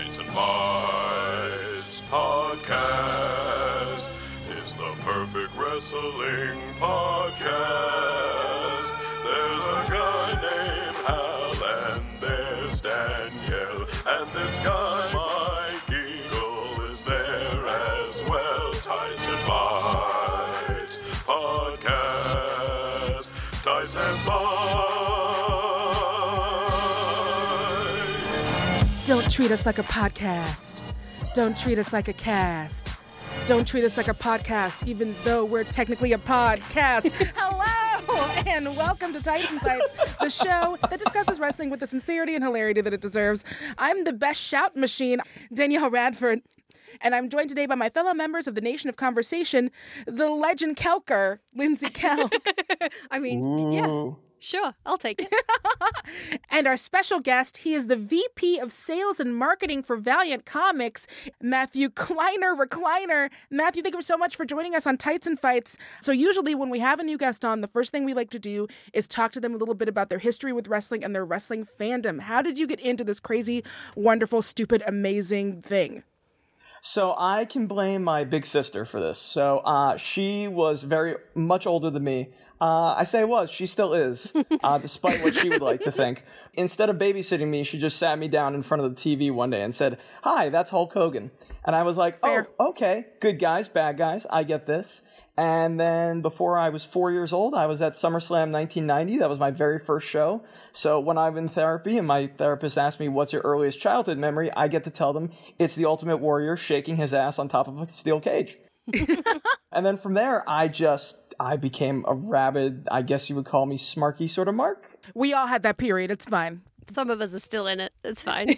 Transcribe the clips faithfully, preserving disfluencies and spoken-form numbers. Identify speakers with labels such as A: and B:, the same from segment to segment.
A: Tyson Fights Podcast is the perfect wrestling podcast. There's a guy named Hal and there's Danielle, and this guy Mike Eagle is there as well. Tyson Fights Podcast. Tyson Fights.
B: Don't treat us like a podcast. Don't treat us like a cast. Don't treat us like a podcast, even though we're technically a podcast. Hello, and welcome to Tyson Fights, the show that discusses wrestling with the sincerity and hilarity that it deserves. I'm the best shout machine, Danielle Radford, and I'm joined today by my fellow members of the Nation of Conversation, the legend Kelker, Lindsay Kelk.
C: I mean, Ooh. yeah. Sure, I'll take it.
B: And our special guest, he is the V P of Sales and Marketing for Valiant Comics, Matthew Kleiner Recliner. Matthew, thank you so much for joining us on Tyson Fights. So usually when we have a new guest on, the first thing we like to do is talk to them a little bit about their history with wrestling and their wrestling fandom. How did you get into this crazy, wonderful, stupid, amazing thing?
D: So I can blame my big sister for this. So uh, she was very much older than me. Uh, I say was, she still is, uh, despite what she would like to think. Instead of babysitting me, she just sat me down in front of the T V one day and said, "Hi, that's Hulk Hogan." And I was like, Fair. oh, okay, good guys, bad guys, I get this. And then before I was four years old, I was at SummerSlam nineteen ninety. That was my very first show. So when I'm in therapy and my therapist asks me, what's your earliest childhood memory? I get to tell them it's the Ultimate Warrior shaking his ass on top of a steel cage. And then from there, I just, I became a rabid, I guess you would call me smarky sort of Mark.
B: We all had that period. It's fine.
C: Some of us are still in it. It's fine.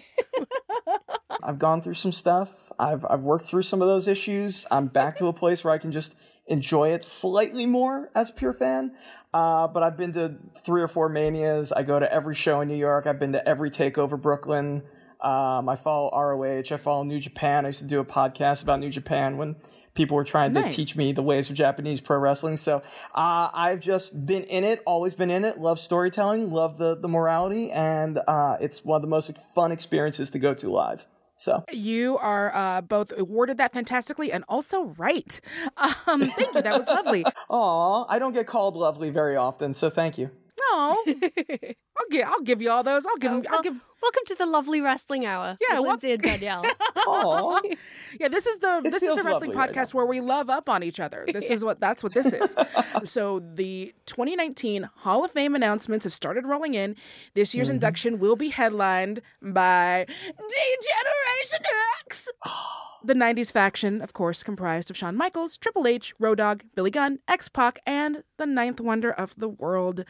D: I've gone through some stuff. I've I've worked through some of those issues. I'm back to a place where I can just enjoy it slightly more as a pure fan. Uh, but I've been to three or four Manias. I go to every show in New York. I've been to every TakeOver Brooklyn. Um, I follow R O H. I follow New Japan. I used to do a podcast about New Japan when people were trying nice. to teach me the ways of Japanese pro wrestling. So uh, I've just been in it, always been in it, love storytelling, love the, the morality, and uh, it's one of the most fun experiences to go to live. So
B: you are uh, both awarded that fantastically and also right. Um, thank you. That was lovely.
D: Aw, I don't get called lovely very often, so thank you.
B: Oh, I'll give I'll give you all those. I'll give
C: oh,
B: them. I'll
C: well,
B: give.
C: Welcome to the lovely wrestling hour.
B: Yeah,
C: with
B: well,
C: Lindsay and Danielle.
D: Aw.
B: Yeah, this is the
D: It
B: this is the wrestling podcast
D: right
B: where we love up on each other. This yeah. is what that's what this is. So the twenty nineteen Hall of Fame announcements have started rolling in. This year's mm-hmm. induction will be headlined by D-Generation X. The nineties faction, of course, comprised of Shawn Michaels, Triple H, Road Dogg, Billy Gunn, X-Pac, and the ninth wonder of the world,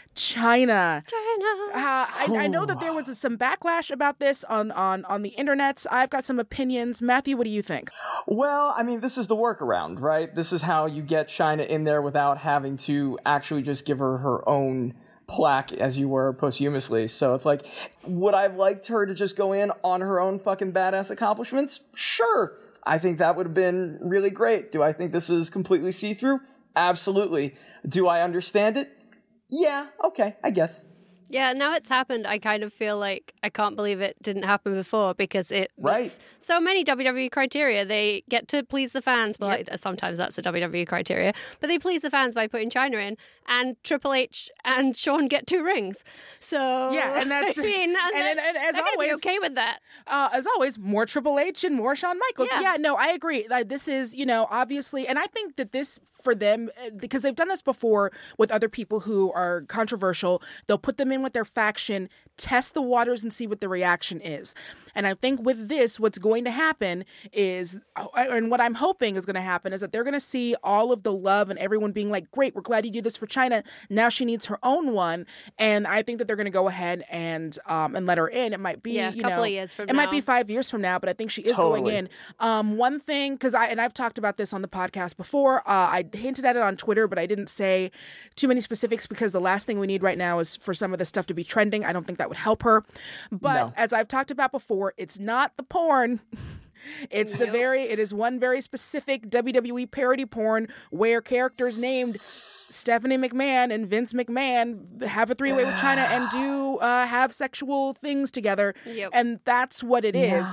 B: China.
C: China.
B: Uh, I, I know that there was some backlash about this on, on, on the internets. I've got some opinions. Matthew, what do you think?
D: Well, I mean, this is the workaround, right? This is how you get China in there without having to actually just give her her own plaque, as you were, posthumously. So it's like, would I have liked her to just go in on her own fucking badass accomplishments? Sure. I think that would have been really great. Do I think this is completely see-through? Absolutely. Do I understand it? Yeah, okay, I guess.
C: Yeah, now it's happened. I kind of feel like I can't believe it didn't happen before because it
D: right.
C: meets so many W W E criteria. They get to please the fans. Well, yep. like, sometimes that's a W W E criteria. But they please the fans by putting China in. And Triple H and Shawn get two rings. So,
B: yeah, and that's...
C: I mean, and,
B: and, and, and as
C: I'm
B: always...
C: be okay with that.
B: Uh, as always, more Triple H and more Shawn Michaels.
C: Yeah,
B: yeah no, I agree. Like, this is, you know, obviously... And I think that this, for them, because they've done this before with other people who are controversial, they'll put them in with their faction, test the waters and see what the reaction is. And I think with this, what's going to happen is, and what I'm hoping is going to happen is that they're going to see all of the love and everyone being like, great, we're glad you do this for China. Now she needs her own one. And I think that they're going to go ahead and um, and let her in. It might be,
C: yeah, a
B: you
C: couple
B: know,
C: of years from
B: it
C: now.
B: might be five years from now, but I think she is
D: totally.
B: going in. Um, one thing, because I, and I've talked about this on the podcast before, uh, I hinted at it on Twitter, but I didn't say too many specifics because the last thing we need right now is for some of this stuff to be trending. I don't think that would help her. But
D: no.
B: as I've talked about before, it's not the porn. It's the very, it is one very specific W W E parody porn where characters named Stephanie McMahon and Vince McMahon have a three-way with China and do uh, have sexual things together.
C: Yep.
B: And that's what it is.
D: Yeah.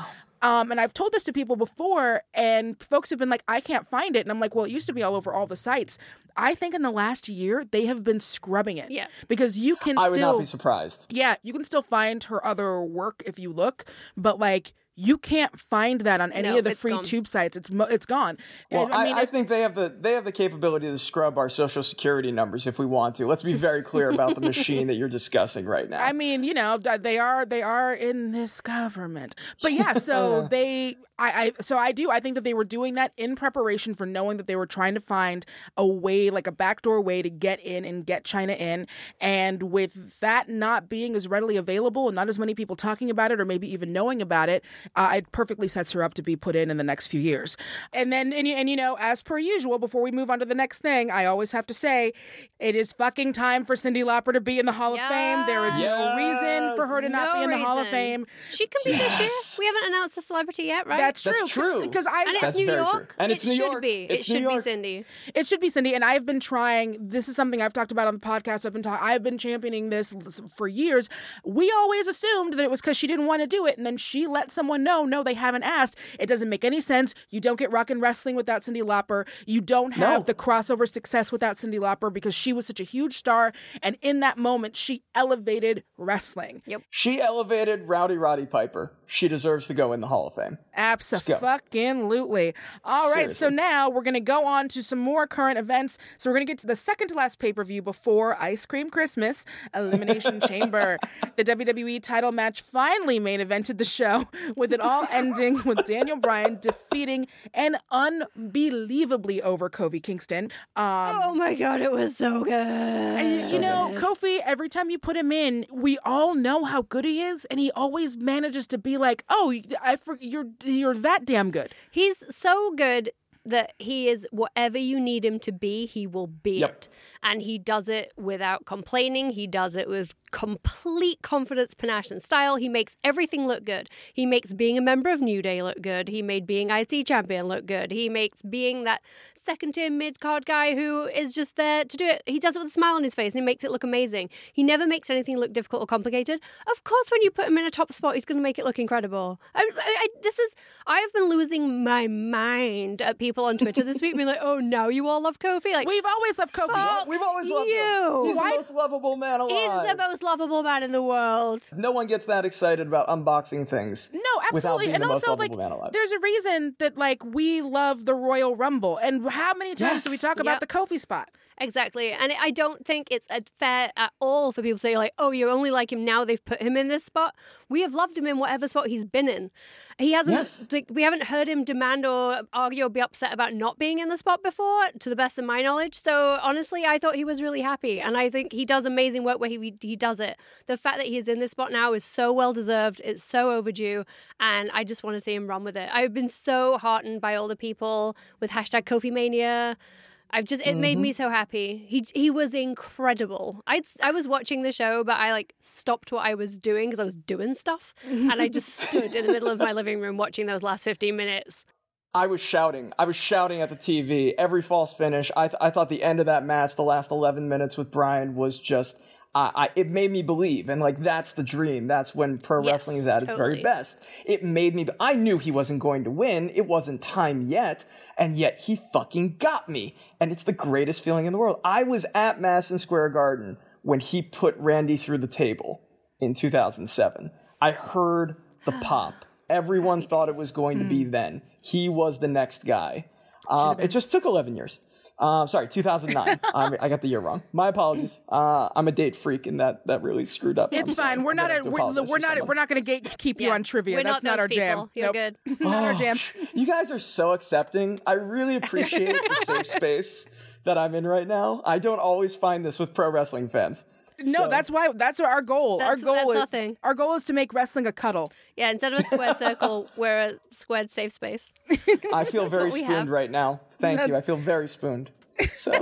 B: Um, and I've told this to people before, and folks have been like, I can't find it. And I'm like, well, it used to be all over all the sites. I think in the last year, they have been scrubbing it.
C: Yeah.
B: Because you can
D: I
B: still...
D: would not be surprised.
B: Yeah, you can still find her other work if you look, but like... You can't find that on any
C: No,
B: of the
C: it's
B: free
C: gone.
B: tube sites. It's mo- it's gone.
D: Well,
B: And,
D: I,
B: mean,
D: I
B: if-
D: think they have the they have the capability to scrub our social security numbers if we want to. Let's be very clear about the machine that you're discussing right now.
B: I mean, you know, they are they are in this government. But yeah, so they I, I so I do I think that they were doing that in preparation for knowing that they were trying to find a way, like a backdoor way to get in and get China in. And with that not being as readily available and not as many people talking about it or maybe even knowing about it, uh, it perfectly sets her up to be put in in the next few years. And then and, and you know, as per usual, before we move on to the next thing, I always have to say it is fucking time for Cyndi Lauper to be in the Hall
C: Yes.
B: of Fame. There is no reason for her to not
C: No
B: be in the Hall of
C: reason.
B: Fame.
C: She can be this year.
D: Yes.
C: We haven't announced the celebrity yet, right?
B: That's true.
D: That's true.
B: Because I,
C: and it's
D: That's
C: New
D: very
C: York.
D: true. And it's
C: it
D: New
C: should
D: York.
C: be.
D: It's
C: it
D: New
C: should
D: York.
C: be Cyndi.
B: it should be Cyndi, and I've been trying. This is something I've talked about on the podcast. I've been ta- I've been championing this for years. We always assumed that it was because she didn't want to do it, and then she let someone know, no, they haven't asked. It doesn't make any sense. You don't get rock and wrestling without Cyndi Lauper. You don't have
D: No.
B: the crossover success without Cyndi Lauper because she was such a huge star, and in that moment, she elevated wrestling.
C: Yep.
D: She elevated Rowdy Roddy Piper. She deserves to go in the Hall of Fame.
B: Abso-fucking-lutely. All right, so
D: Seriously.
B: now we're going to go on to some more current events. So we're going to get to the second to last pay-per-view before Ice Cream Christmas, Elimination Chamber. The W W E title match finally main evented the show, with it all ending with Daniel Bryan defeating an unbelievably over Kofi Kingston. Um,
C: Oh my god, it was so good.
B: and, you know, Kofi, every time you put him in, we all know how good he is, and he always manages to be like, "Oh, I for, you're you're that damn good."
C: He's so good that he is whatever you need him to be, he will be
D: Yep.
C: it. And he does it without complaining. He does it with complete confidence, panache, and style. He makes everything look good. He makes being a member of New Day look good. He made being I C champion look good. He makes being that second tier mid card guy who is just there to do it. He does it with a smile on his face and he makes it look amazing. He never makes anything look difficult or complicated. Of course, when you put him in a top spot, he's going to make it look incredible. I, I, I, this is, I've been losing my mind at people on Twitter this week being like, oh, now you all love Kofi. Like,
B: We've always loved Kofi.
C: Fuck
D: We've always loved
C: you.
D: him. He's
B: Why-
D: the most lovable man alive.
C: he's the most lovable man in the world.
D: No one gets that excited about unboxing things.
B: No,
D: Without
B: absolutely.
D: being
B: And
D: the most
B: also, like,
D: lovable man alive.
B: there's a reason that, like, we love the Royal Rumble. And how many times
D: Yes.
B: do we talk about
C: Yep.
B: the Kofi spot?
C: Exactly. And I don't think it's uh, fair at all for people to say, like, oh, you only like him now they've put him in this spot. We have loved him in whatever spot he's been in. He hasn't,
D: Yes.
C: like, we haven't heard him demand or argue or be upset about not being in the spot before, to the best of my knowledge. So honestly, I thought he was really happy. And I think he does amazing work where he, he does it. The fact that he is in this spot now is so well deserved. It's so overdue. And I just want to see him run with it. I've been so heartened by all the people with hashtag Kofi Mania. I've just, it made me so happy. He he was incredible. I I was watching the show, but I like stopped what I was doing because I was doing stuff. And I just stood in the middle of my living room watching those last fifteen minutes.
D: I was shouting. I was shouting at the T V. Every false finish. I th- I thought the end of that match, the last eleven minutes with Bryan, was just. Uh, I, it made me believe, and like that's the dream. That's when pro
C: Yes,
D: wrestling is at its very
C: totally.
D: best. It made me. I knew he wasn't going to win. It wasn't time yet, and yet he fucking got me, and it's the greatest feeling in the world. I was at Madison Square Garden when he put Randy through the table in two thousand seven. I heard the pop. Everyone thought it was going to be then. He was the next guy. Uh, it just took eleven years. Uh, sorry, two thousand nine. um, I got the year wrong. My apologies. Uh, I'm a date freak, and that, that really screwed up.
B: It's
D: I'm sorry.
B: fine. We're
D: I'm
B: not
D: gonna
B: a,
D: have to
B: we're,
D: apologize
B: we're
D: for
B: not
D: someone.
B: we're not going to gatekeep you
C: Yeah.
B: on trivia.
C: We're
B: That's
C: not
B: not our
C: those
B: jam.
C: people. You're
B: Nope.
C: good.
B: Not our jam.
D: You guys are so accepting. I really appreciate the safe space that I'm in right now. I don't always find this with pro wrestling fans.
B: No,
D: So-
B: that's why. That's our goal.
C: That's-
B: our goal
C: that's
B: is
C: our thing.
B: our goal is to make wrestling a cuddle.
C: Yeah, instead of a squared circle, we're a squared safe space.
D: I feel very
C: what we
D: spooned
C: have.
D: right now. Thank you. I feel very spooned. So,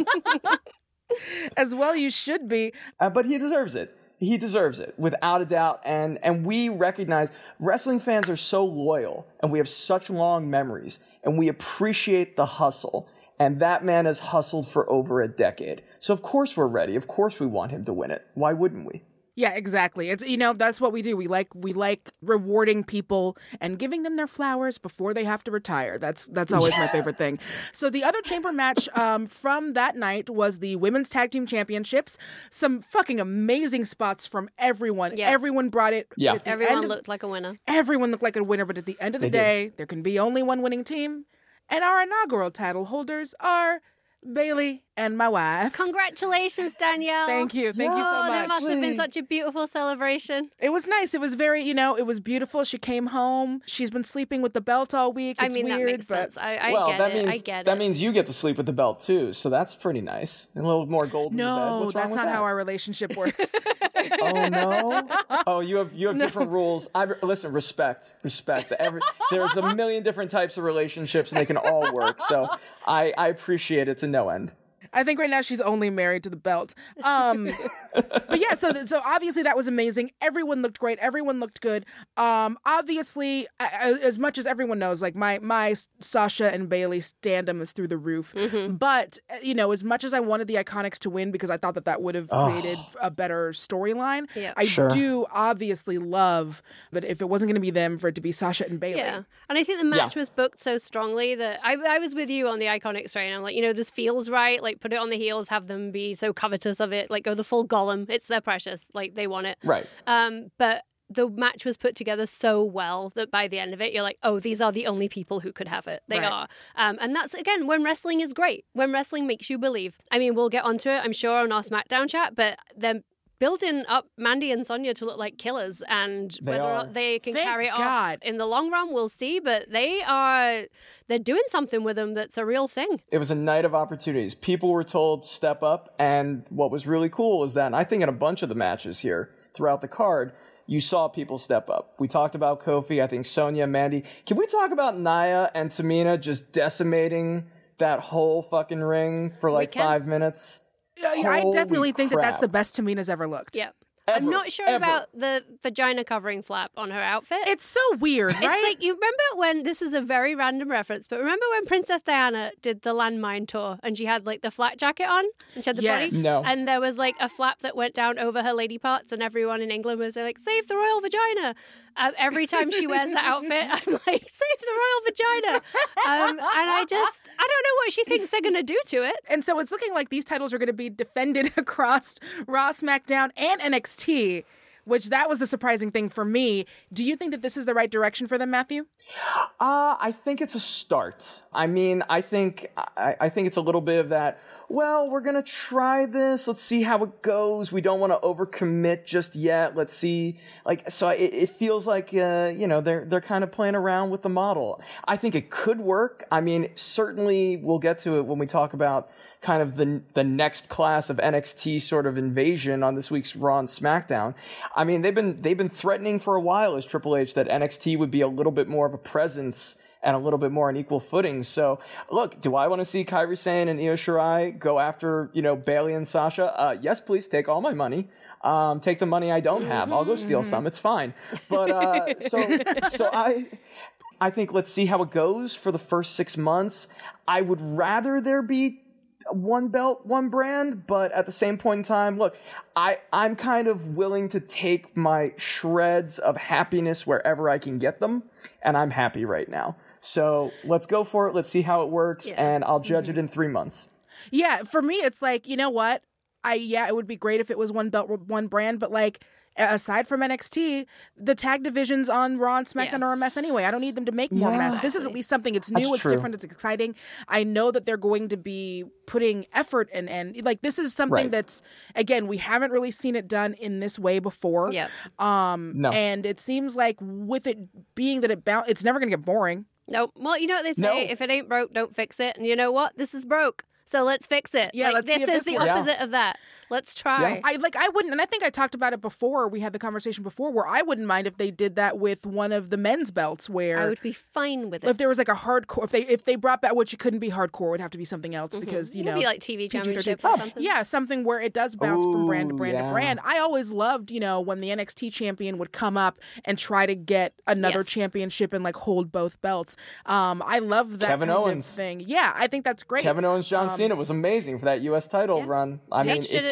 B: As well, you should be.
D: uh, but he deserves it. He deserves it without a doubt. And and we recognize wrestling fans are so loyal, and we have such long memories, and we appreciate the hustle. And that man has hustled for over a decade. So of course we're ready. Of course we want him to win it. Why wouldn't we?
B: Yeah, exactly. It's, you know, that's what we do. We like we like rewarding people and giving them their flowers before they have to retire. That's that's always my favorite thing. So the other chamber match um, from that night was the Women's Tag Team Championships. Some fucking amazing spots from everyone.
C: Yeah.
B: Everyone brought it.
D: Yeah.
B: At the
C: Everyone
B: end of-
C: looked like a winner.
B: Everyone looked like a winner, but at the end of the
D: They did.
B: day, there can be only one winning team. And our inaugural title holders are Bailey and my wife.
C: Congratulations, Danielle.
B: Thank you. Thank you so
C: Oh, that
B: much.
C: must have been
D: Sweet.
C: such a beautiful celebration.
B: It was nice. It was very, you know, it was beautiful. She came home. She's been sleeping with the belt all week. It's
C: I mean,
B: weird,
C: that makes
B: but
C: sense. I, I
D: well,
C: get
D: that
C: it.
D: means
C: I get
D: that
C: it.
D: means you get to sleep with the belt too, so that's pretty nice. A little more gold in the bed.
B: no,
D: What's wrong
B: that's
D: with
B: not
D: that?
B: how our relationship works.
D: Oh no! Oh, you have you have different rules. I listen. Respect, respect. Every, there's a million different types of relationships, and they can all work. So I I appreciate it to no end.
B: I think right now she's only married to the belt. Um, but yeah, so so obviously that was amazing. Everyone looked great. Everyone looked good. Um, obviously, I, as much as everyone knows, like my my Sasha and Bailey standum is through the roof.
C: Mm-hmm.
B: But you know, as much as I wanted the Iconics to win because I thought that that would have created a better storyline,
C: Yeah.
B: I
D: Sure.
B: do obviously love that if it wasn't going to be them, for it to be Sasha and Bailey.
C: Yeah, and I think the match
D: Yeah.
C: was booked so strongly that I, I was with you on the Iconics train. I'm like, you know, this feels right. Like, put it on the heels, have them be so covetous of it. Like, go the full Gollum. It's their precious. Like, they want it.
D: Right.
C: Um, but the match was put together so well that by the end of it, you're like, oh, these are the only people who could have it. They
B: Right.
C: are. Um, and that's, again, when wrestling is great. When wrestling makes you believe. I mean, we'll get onto it, I'm sure, on our SmackDown chat, but then building up Mandy and Sonya to look like killers, and
D: They
C: whether or
D: are.
C: not they can
B: Thank
C: carry it
B: God.
C: off in the long run, we'll see. But they are, they're doing something with them that's a real thing.
D: It was a night of opportunities. People were told step up, and what was really cool was that, and I think in a bunch of the matches here throughout the card, you saw people step up. We talked about Kofi, I think Sonya, Mandy. Can we talk about Nia and Tamina just decimating that whole fucking ring for like
C: can.
D: five minutes?
B: I, I
D: Holy
B: definitely think that that's
D: crap.
B: the best Tamina's ever looked.
C: Yeah.
D: Ever,
C: I'm not sure
D: ever.
C: about the vagina covering flap on her outfit.
B: It's so weird, right?
C: It's like, you remember when, this is a very random reference, but remember when Princess Diana did the landmine tour and she had like the flak jacket on and she had the
B: Yes.
C: body?
D: No.
C: And there was like a flap that went down over her lady parts and everyone in England was like, save the royal vagina. Uh, every time she wears that outfit, I'm like, save the royal vagina. Um, and I just, I don't know what she thinks they're going to do to it.
B: And so it's looking like these titles are going to be defended across Raw, SmackDown, and N X T, which that was the surprising thing for me. Do you think that this is the right direction for them, Matthew?
D: Uh, I think it's a start. I mean, I think I, I think it's a little bit of that, well, we're gonna try this. Let's see how it goes. We don't want to overcommit just yet. Let's see. Like, so it, it feels like, uh, you know, they're, they're kind of playing around with the model. I think it could work. I mean, certainly we'll get to it when we talk about kind of the, the next class of N X T sort of invasion on this week's Raw and SmackDown. I mean, they've been, they've been threatening for a while as Triple H that N X T would be a little bit more of a presence and a little bit more on equal footing. So, look, do I want to see Kairi Sane and Io Shirai go after, you know, Bailey and Sasha? Uh, yes, please, take all my money. Um, take the money I don't have. I'll go steal some. It's fine. But, uh, so, so I, I think let's see how it goes for the first six months. I would rather there be one belt, one brand, but at the same point in time, look, I, I'm kind of willing to take my shreds of happiness wherever I can get them, and I'm happy right now. So let's go for it. Let's see how it works,
C: Yeah.
D: and I'll judge it in three months.
B: Yeah, for me, it's like, you know what? I yeah, it would be great if it was one belt, one brand, but like aside from N X T, the tag divisions on Raw and SmackDown
C: Yeah.
B: are a mess anyway. I don't need them to make more
D: Yeah.
B: mess. This is at least something. It's new.
D: That's
B: It's
D: true.
B: different. It's exciting. I know that they're going to be putting effort and and like this is something
D: Right.
B: that's again we haven't really seen it done in this way before.
C: Yep.
B: Um.
D: No.
B: And it seems like with it being that it bound, it's never going to get boring.
C: Nope. Well, you know what they say,
D: No.
C: if it ain't broke, don't fix it. And you know what? This is broke. So let's fix it.
B: Yeah,
C: like,
B: let's see
C: this
B: if
C: is
B: this
C: the
B: works.
C: opposite of that. Let's try.
D: Yeah.
B: I like I wouldn't, and I think I talked about it before. We had the conversation before where I wouldn't mind if they did that with one of the men's belts, where
C: I would be fine with it.
B: if there was like a hardcore, if they if they brought back, which it couldn't be hardcore, it would have to be something else because you
C: It could
B: know,
C: be like T V
B: P G thirteen.
C: championship or something.
B: yeah, something where it does bounce from brand to
D: Ooh,
B: brand to
D: yeah.
B: brand. I always loved, you know, when the N X T champion would come up and try to get another
C: Yes.
B: championship and like hold both belts. Um, I love that
D: Kevin
B: kind
D: Owens.
B: of thing. Yeah, I think that's great.
D: Kevin Owens, John
B: Um,
D: Cena was amazing for that U S title
C: yeah.
D: run. I
C: They
D: mean,
C: should
D: it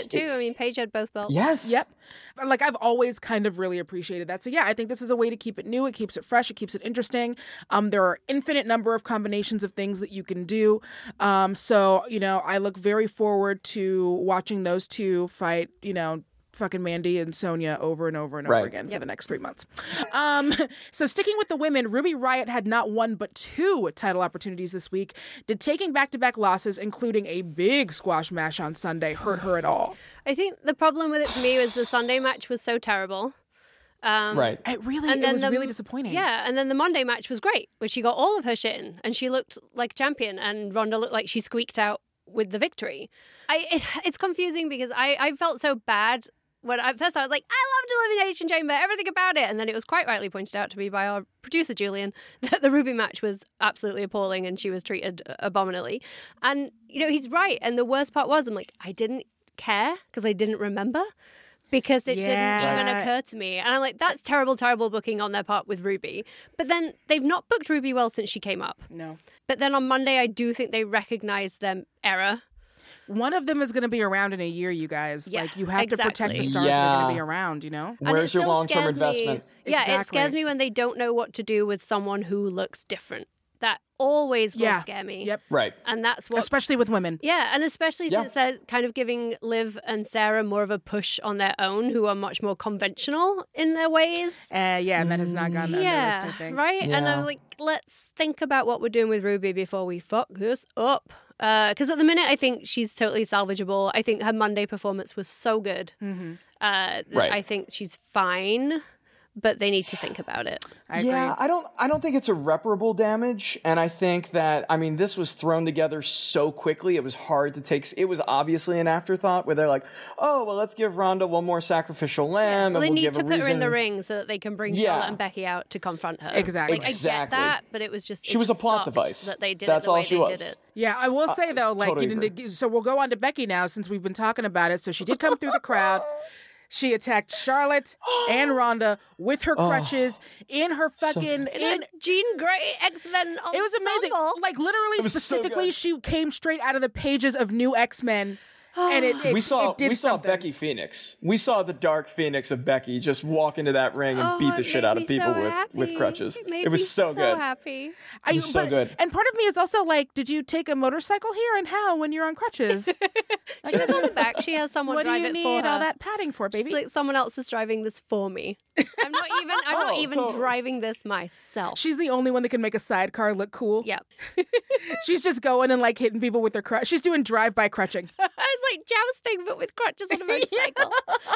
C: it too. I mean, Paige had both belts.
D: Yes.
B: Yep. Like, I've always kind of really appreciated that. So, yeah, I think this is a way to keep it new. It keeps it fresh. It keeps it interesting. Um, there are infinite number of combinations of things that you can do. Um, so, you know, I look very forward to watching those two fight, you know, fucking Mandy and Sonya over and over and over
D: Right.
B: again for
C: Yep.
B: the next three months. Um, so sticking with the women, Ruby Riott had not one but two title opportunities this week. Did taking back-to-back losses, including a big squash match on Sunday, hurt her at all?
C: I think the problem with it for me was the Sunday match was so terrible. Um,
D: Right.
B: It really,
C: And
B: it
C: then
B: was
C: the-
B: really disappointing.
C: Yeah, and then the Monday match was great, where she got all of her shit in, and she looked like champion, and Ronda looked like she squeaked out with the victory. I it, it's confusing because I, I felt so bad when I, at first I was like, I loved Elimination Chamber, everything about it, and then it was quite rightly pointed out to me by our producer Julian that the Ruby match was absolutely appalling and she was treated abominably. And you know, he's right. And the worst part was, I'm like, I didn't care because I didn't remember. Because it
B: Yeah.
C: didn't even occur to me. And I'm like, that's terrible, terrible booking on their part with Ruby. But then they've not booked Ruby well since she came up.
B: No.
C: But then on Monday, I do think they recognized their error.
B: One of them is going to be around in a year, you guys.
C: Yeah,
B: like, you have to protect the
C: exactly.
B: stars that are going to be
D: Yeah.
B: around, you know?
C: And it
D: Where's your
C: still
D: long-term
C: scares me-
D: investment?
C: Yeah, it
B: Exactly.
C: scares me when they don't know what to do with someone who looks different. That always will
B: Yeah.
C: scare me.
B: Yep.
D: Right.
C: And that's what...
B: Especially with women.
C: Yeah, and especially
D: Yeah.
C: since they're kind of giving Liv and Sarah more of a push on their own, who are much more conventional in their ways.
B: Uh, yeah, and that has not gone unnoticed,
C: Yeah,
B: I think.
C: right? And
D: Yeah.
C: I'm like, let's think about what we're doing with Ruby before we fuck this up. Because at the minute, I think she's totally salvageable. I think her Monday performance was so good.
B: Mm-hmm.
C: Uh, that
D: Right.
C: I think she's fine, but they need to think about it.
B: I
D: yeah,
B: agree.
D: I don't I don't think it's irreparable damage, and I think that I mean this was thrown together so quickly it was hard to take it was obviously an afterthought where they're like, "Oh, well let's give Ronda one more sacrificial lamb
C: Well,
D: and
C: they
D: we'll
C: need
D: give
C: to
D: a
C: put her in the
D: reason."
C: ring so that they can bring
D: Yeah.
C: Charlotte and Becky out to confront her.
B: Exactly.
C: Like, I get
D: Exactly.
C: that, but it was just it
D: She was a
C: just
D: plot
C: sucked
D: device.
C: that they did
D: That's
C: it the
D: all
C: way
D: she
C: they
D: was.
C: did it.
B: Yeah, I will say, though, like,
D: totally
B: you know, so we'll go on to Becky now since we've been talking about it. So she did come through the crowd. She attacked Charlotte and Ronda with her crutches in her fucking... in,
C: In a Jean Grey X-Men
B: it was amazing.
C: ensemble.
B: Like, literally,
D: was so
B: specifically,
D: good.
B: she came straight out of the pages of New X-Men. And it, it,
D: We saw
B: it did
D: we saw
B: something.
D: Becky Phoenix. We saw the dark Phoenix of Becky just walk into that ring and
C: Oh,
D: beat the
C: it
D: shit
C: made
D: out of
C: me
D: people
C: so
D: with, with
C: happy.
D: crutches.
C: It, made
D: It was
C: me
D: so good.
C: happy.
B: I,
D: was so
B: but-
D: good.
B: And part of me is also like, did you take a motorcycle here and how when you're on crutches?
C: She was on the back. She has someone
B: What do
C: drive
B: you
C: it
B: need
C: for her.
B: all that padding for,
C: She's
B: baby?
C: like, someone else is driving this for me. I'm not even. I'm not
D: Oh,
C: even
D: totally.
C: driving this myself.
B: She's the only one that can make a sidecar look cool.
C: Yep.
B: She's just going and like hitting people with her crutch. She's doing drive-by crutching.
C: I was like jousting, but with crutches on a motorcycle.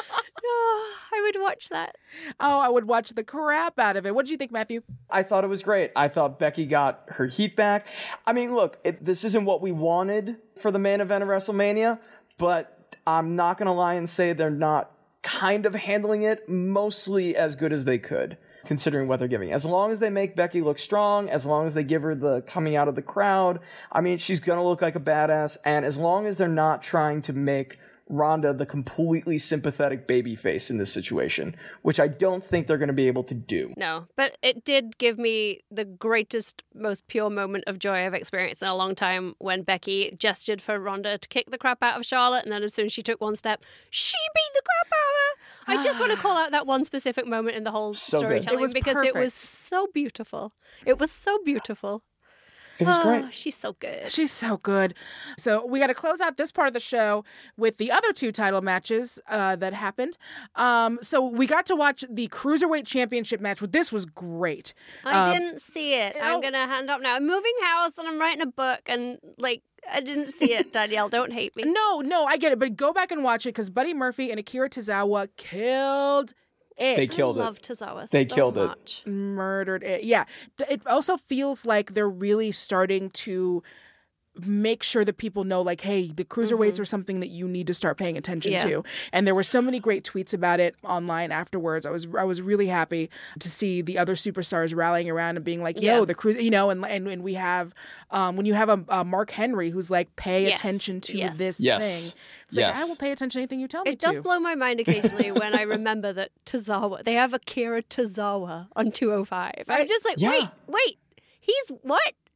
C: Oh, I would watch that.
B: Oh, I would watch the crap out of it. What did you think, Matthew?
D: I thought it was great. I thought Becky got her heat back. I mean, look, it, this isn't what we wanted for the main event of WrestleMania, but I'm not going to lie and say they're not kind of handling it mostly as good as they could, considering what they're giving. As long as they make Becky look strong, as long as they give her the coming out of the crowd, I mean, she's going to look like a badass, and as long as they're not trying to make Ronda the completely sympathetic babyface in this situation, which I don't think they're going to be able to do.
C: No, but it did give me the greatest, most pure moment of joy I've experienced in a long time when Becky gestured for Ronda to kick the crap out of Charlotte, and then as soon as she took one step, she beat the crap out of her. I just want to call out that one specific moment in the whole
D: So good.
C: storytelling
B: It was
C: because
B: perfect.
C: it was so beautiful. It was so beautiful.
D: It was
C: Oh,
D: great.
C: she's so good.
B: She's so good. So we got to close out this part of the show with the other two title matches uh, that happened. Um, so we got to watch the Cruiserweight Championship match. This was great.
C: I
B: Um,
C: didn't see it.
B: oh.
C: I'm going to hand up now. I'm moving house and I'm writing a book and, like, I didn't see it, Danielle. Don't hate me.
B: No, no, I get it. But go back and watch it because Buddy Murphy and Akira Tozawa killed it.
D: They killed
C: I
D: it.
C: love Tozawa
D: They
C: so
D: killed it.
C: much.
B: Murdered it. Yeah. D- It also feels like they're really starting to make sure that people know, like, hey, the cruiserweights are something that you need to start paying attention
C: Yeah.
B: to. And there were so many great tweets about it online afterwards. I was I was really happy to see the other superstars rallying around and being like, yo,
C: Yeah.
B: the cruise, you know, and and, and we have um, when you have a, a Mark Henry who's like, pay
C: Yes.
B: attention to
C: Yes.
B: this
D: Yes.
B: thing. It's
D: Yes.
B: like, I will pay attention to anything you tell me
C: It does
B: to.
C: blow my mind occasionally when I remember that Tozawa, they have Akira Tozawa on two oh five. I'm
B: Right.
C: just like,
D: Yeah.
C: wait, wait, he's what?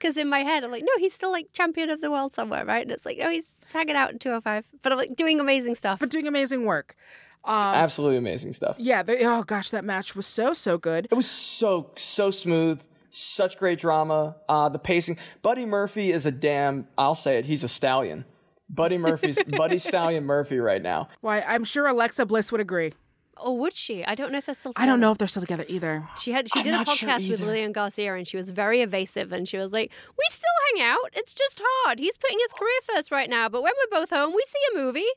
C: because in my head, I'm like, no, he's still like champion of the world somewhere, right? And it's like, no, he's hanging out in two oh five. But I'm like doing amazing stuff.
B: But doing amazing work. Um,
D: Absolutely amazing stuff.
B: Yeah. They, oh, gosh, that match was so, so good.
D: It was so, so smooth. Such great drama. Uh, the pacing. Buddy Murphy is a damn, I'll say it, he's a stallion. Buddy Murphy's, Buddy Stallion Murphy right now.
B: Why, I'm sure Alexa Bliss would agree.
C: Or would she? I don't know if they're still together.
B: I don't know if they're still together either.
C: She had she
B: I'm
C: did a
B: not sure
C: podcast with
B: either.
C: Lillian Garcia, and she was very evasive, and she was like, we still hang out. It's just hard. He's putting his career first right now, but when we're both home, we see a movie.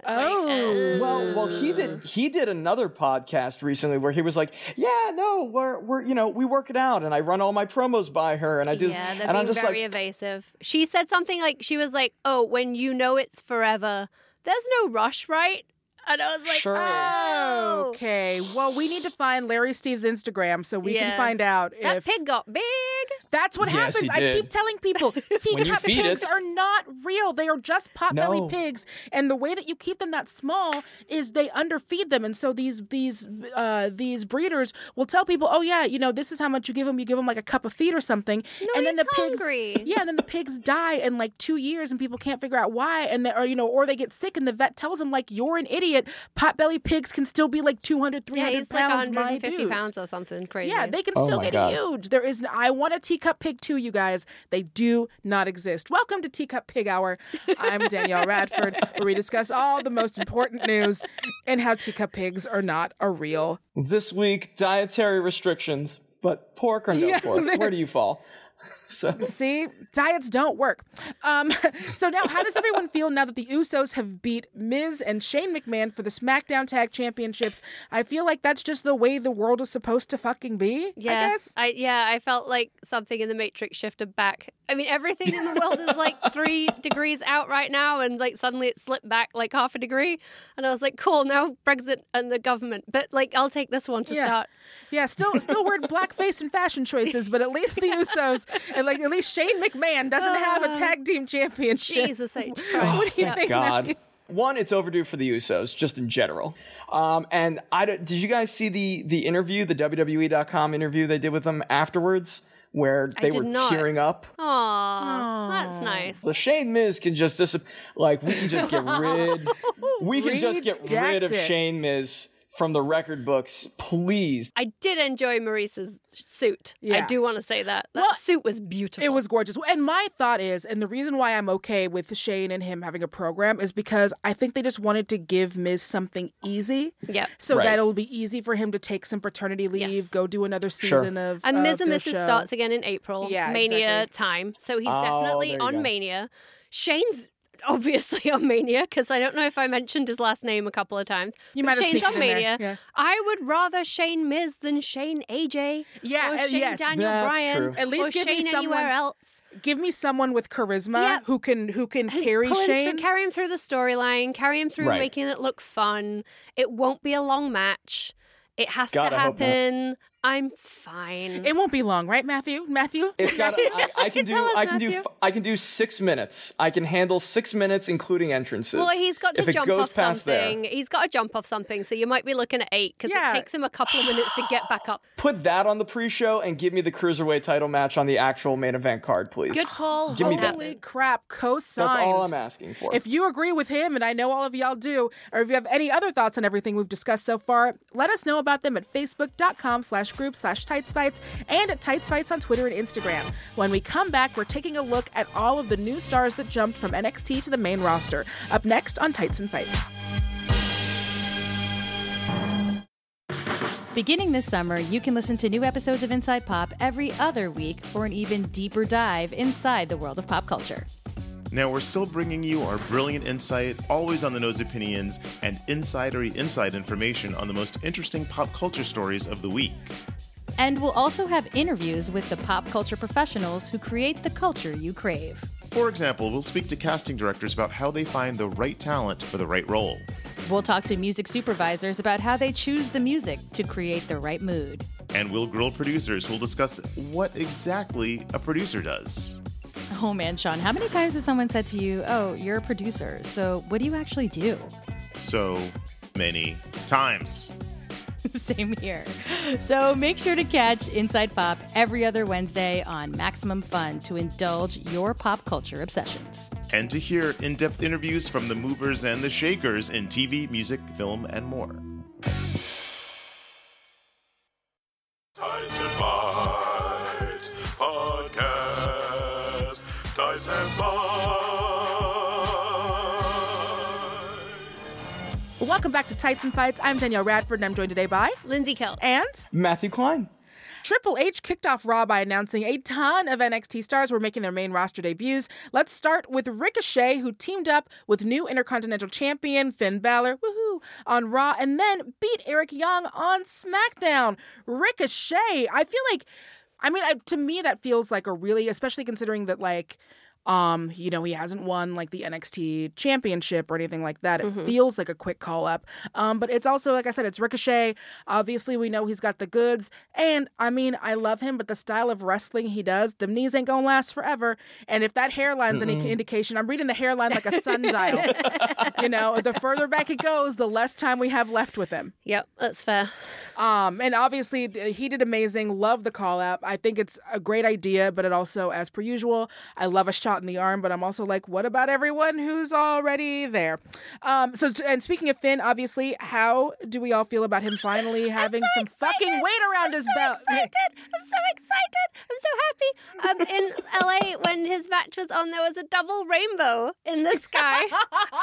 B: Oh.
D: Well, well, he did. He did another podcast recently where he was like, "Yeah, no, we're we're you know we work it out, and I run all my promos by her, and I do."
C: Yeah,
D: this,
C: they're
D: and I'm
C: being
D: just
C: very
D: like,
C: evasive. She said something like, she was like, oh, when you know it's forever, there's no rush, right? And I was like,
D: Sure.
C: oh.
B: Okay. Well, we need to find Larry Steve's Instagram so we
C: Yeah.
B: can find out
C: That
B: if
C: pig got big.
B: that's what
D: Yes,
B: happens.
D: he
B: I
D: did.
B: keep telling people
D: When you
B: teacup
D: feed
B: pigs
D: it.
B: are not real. They are just potbelly
D: No.
B: pigs, and the way that you keep them that small is they underfeed them. And so these these uh, these breeders will tell people, "Oh yeah, you know this is how much you give them. You give them like a cup of feed or something."
C: No,
B: and then
C: he's
B: the pigs,
C: hungry.
B: yeah, and then the pigs die in like two years, and people can't figure out why. And they, or you know, or they get sick, and the vet tells them like, "You're an idiot. Potbelly pigs can still be like two hundred, three
C: Yeah,
B: hundred
C: he's like
B: pounds.
C: one
B: My
C: hundred fifty
B: dudes."
C: pounds or something crazy.
B: Yeah, they can
D: Oh
B: still
D: my
B: get
D: God.
B: huge. There is. I want a teacup pig too, you guys. They do not exist. Welcome to Teacup Pig Hour. I'm Danielle Radford, where we discuss all the most important news and how teacup pigs are not a real.
D: this week dietary restrictions, but pork or no
B: Yeah,
D: pork,
B: they're-
D: where do you fall? So
B: See, diets don't work. Um, so now, how does everyone feel now that the Usos have beat Miz and Shane McMahon for the SmackDown Tag Championships? I feel like that's just the way the world is supposed to fucking be.
C: Yeah,
B: I guess.
C: I yeah, I felt like something in the Matrix shifted back. I mean, everything in the world is like three degrees out right now, and like suddenly it slipped back like half a degree, and I was like, cool, now Brexit and the government. But like, I'll take this one to
B: Yeah.
C: start.
B: Yeah, still still weird blackface and fashion choices, but at least the Usos and like at least Shane McMahon doesn't have a tag team championship.
C: Jesus H. Christ.
B: What do you
C: Yeah.
B: think,
D: God.
B: Matthew?
D: One, it's overdue for the Usos, just in general. Um, and I don't- did you guys see the the interview, the W W E dot com interview they did with them afterwards, where they
C: did
D: were
C: not.
D: tearing up?
C: Aw, that's nice.
D: The Shane Miz can just dis- like we can just get rid, we can just get rid of
B: Redacted.
D: Shane Miz from the record books, please.
C: I did enjoy Maurice's suit. I
B: Yeah.
C: do want to say that. That
B: Well,
C: suit was beautiful.
B: It was gorgeous. And my thought is, and the reason why I'm okay with Shane and him having a program is because I think they just wanted to give Miz something easy.
C: Yep.
B: So
D: Right.
B: that it'll be easy for him to take some paternity leave,
C: Yes.
B: go do another
D: Sure.
B: season of
C: And
B: of
C: Miz and
B: the
C: Missus
B: show.
C: starts again in April.
B: Yeah,
C: Mania
B: exactly.
C: time. So he's
D: Oh,
C: definitely
D: there you
C: on
D: go.
C: Mania. Shane's obviously on Mania because I don't know if I mentioned his last name a couple of times.
B: You
C: but
B: might have
C: Shane's
B: sneaked
C: on
B: it in there,
C: Mania.
B: yeah.
C: I would rather Shane Miz than Shane A J.
B: Yeah,
C: or
B: uh,
C: Shane
B: yes.
C: Daniel
D: That's
C: Bryan.
D: true.
B: At least
C: or
B: give me
C: Shane
B: someone-
C: anywhere else.
B: Give me someone with charisma
C: Yeah.
B: who can who can carry
C: Pull him
B: Shane.
C: through, carry him through the storyline, carry him through
D: Right.
C: making it look fun. It won't be a long match. It has
D: God,
C: to
D: I hope not.
C: happen. I'm fine.
B: It won't be long, right, Matthew? Matthew?
D: It's got. I, I can do.
C: Tell us,
D: I can do.
C: Matthew.
D: f- I can do six minutes. I can handle six minutes, including entrances.
C: Well, he's got to
D: if it
C: jump
D: goes
C: off
D: past
C: something.
D: There,
C: He's got to jump off something, so you might be looking at eight because
B: Yeah.
C: it takes him a couple of minutes to get back up.
D: put that on the pre-show and give me the cruiserweight title match on the actual main event card, please.
C: Good call.
D: Give me
C: Won't
D: that.
B: Holy
C: happen.
B: crap, co-signed.
D: That's all I'm asking for.
B: If you agree with him, and I know all of y'all do, or if you have any other thoughts on everything we've discussed so far, let us know about them at facebook.com slash group slash tightsfights and at tightsfights on Twitter and Instagram. When we come back, we're taking a look at all of the new stars that jumped from N X T to the main roster. Up next on Tights and Fights.
E: Beginning this summer, you can listen to new episodes of Inside Pop every other week for an even deeper dive inside the world of pop culture.
F: Now, we're still bringing you our brilliant insight, always on the nose opinions, and insidery inside information on the most interesting pop culture stories of the week.
E: And we'll also have interviews with the pop culture professionals who create the culture you crave.
F: For example, we'll speak to casting directors about how they find the right talent for the right role.
E: We'll talk to music supervisors about how they choose the music to create the right mood.
F: And we'll grill producers who'll discuss what exactly a producer does.
E: Oh man, Sean, how many times has someone said to you, oh, you're a producer, so what do you actually do?
F: So many times.
E: Same here. So make sure to catch Inside Pop every other Wednesday on Maximum Fun to indulge your pop culture obsessions.
F: And to hear in-depth interviews from the movers and the shakers in T V, music, film, and more.
A: Tights and Bites Podcast. Tights and Bites.
B: Welcome back to Tights and Fights. I'm Danielle Radford, and I'm joined today by
C: Lindsay Kelly.
B: and
D: Matthew Klein.
B: Triple H kicked off Raw by announcing a ton of N X T stars were making their main roster debuts. Let's start with Ricochet, who teamed up with new Intercontinental Champion Finn Balor, woohoo, on Raw, and then beat Eric Young on SmackDown. Ricochet, I feel like, I mean, I, to me, that feels like a really, especially considering that, like, Um, you know, he hasn't won like the N X T championship or anything like that. It mm-hmm. feels like a quick call up. Um, but it's also, like I said, it's Ricochet. Obviously, we know he's got the goods. And I mean, I love him, but the style of wrestling he does, the knees ain't gonna last forever. And if that hairline's Mm-mm. any indication, I'm reading the hairline like a sundial. You know, the further back it goes, the less time we have left with him.
C: Yep, that's fair.
B: Um, and obviously, he did amazing. Love the call up. I think it's a great idea, but it also, as per usual, I love a shot in the arm, but I'm also like, what about everyone who's already there? Um, so, and speaking of Finn, obviously, how do we all feel about him finally having
C: so
B: some
C: excited.
B: fucking weight around
C: I'm
B: his
C: so
B: belt?
C: Excited. I'm so excited. I'm so happy. Um, in L A, when his match was on, there was a double rainbow in the sky, and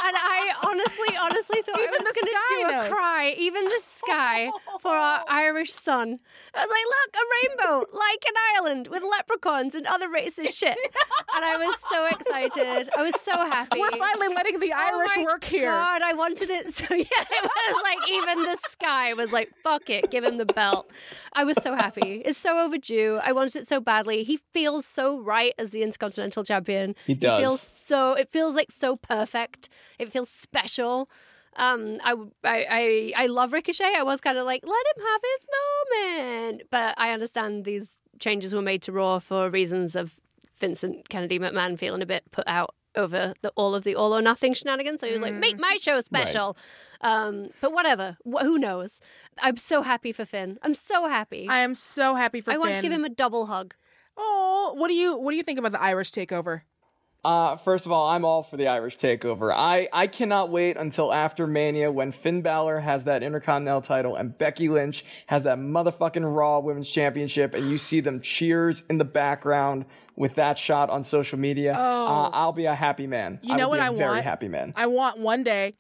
C: I honestly, honestly thought
B: Even
C: I was
B: the
C: going to
B: sky
C: do
B: knows.
C: a cry, even the sky, for our Irish son. I was like, look, a rainbow, like in Ireland, with leprechauns and other racist shit. And I was so excited. I was so happy.
B: We're finally letting the Irish
C: oh my
B: work here.
C: God, I wanted it so yeah, it was like even the sky was like, fuck it, give him the belt. I was so happy. It's so overdue. I wanted it so badly. He feels so right as the Intercontinental Champion.
D: He does.
C: He feels so it feels like so perfect. It feels special. Um, I, I, I, I love Ricochet. I was kind of like, let him have his moment. But I understand these changes were made to Raw for reasons of Vincent Kennedy McMahon feeling a bit put out over the, all of the all or nothing shenanigans. So he was like, make my show special. Right. Um, but whatever. Wh- who knows? I'm so happy for Finn. I'm so happy.
B: I am so happy for
C: I
B: Finn.
C: want to give him a double hug.
B: Oh, what do you what do you think about the Irish takeover?
D: Uh, first of all, I'm all for the Irish takeover. I, I cannot wait until after Mania when Finn Balor has that Intercontinental title and Becky Lynch has that motherfucking Raw Women's Championship and you see them cheers in the background with that shot on social media.
B: Oh.
D: Uh, I'll be a happy man.
B: You know
D: I
B: what
D: will be a
B: I
D: very
B: want?
D: happy man.
B: I want one day,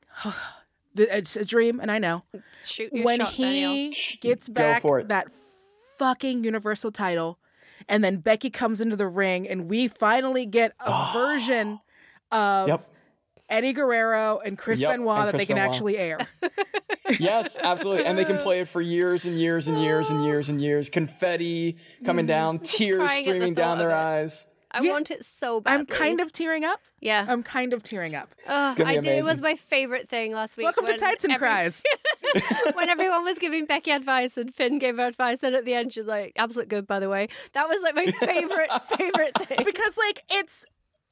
B: it's a dream, and I know,
C: Shoot your
B: when
C: shot,
B: he
C: Daniel.
B: gets
D: Go
B: back
D: for it.
B: that fucking Universal title, and then Becky comes into the ring, and we finally get a version of
D: Yep.
B: Eddie Guerrero and Chris
D: Yep,
B: Benoit
D: and
B: that
D: Chris
B: they can
D: Benoit.
B: actually air.
D: Yes, absolutely. And they can play it for years and years and years and years and years. Confetti coming down, tears
C: crying at the
D: streaming
C: thought
D: down their
C: of it.
D: eyes.
C: I
B: Yeah.
C: want it so badly.
B: I'm kind of tearing up.
C: Yeah.
B: I'm kind of tearing up.
C: Ugh,
D: gonna be
C: I did. It was
D: amazing.
C: my favorite thing last week.
B: Welcome to
C: when
B: Tights and
C: every-
B: Cries.
C: when everyone was giving Becky advice and Finn gave her advice, and at the end she's like, "Absolute good, by the way." That was like my favorite favorite thing.
B: Because like it's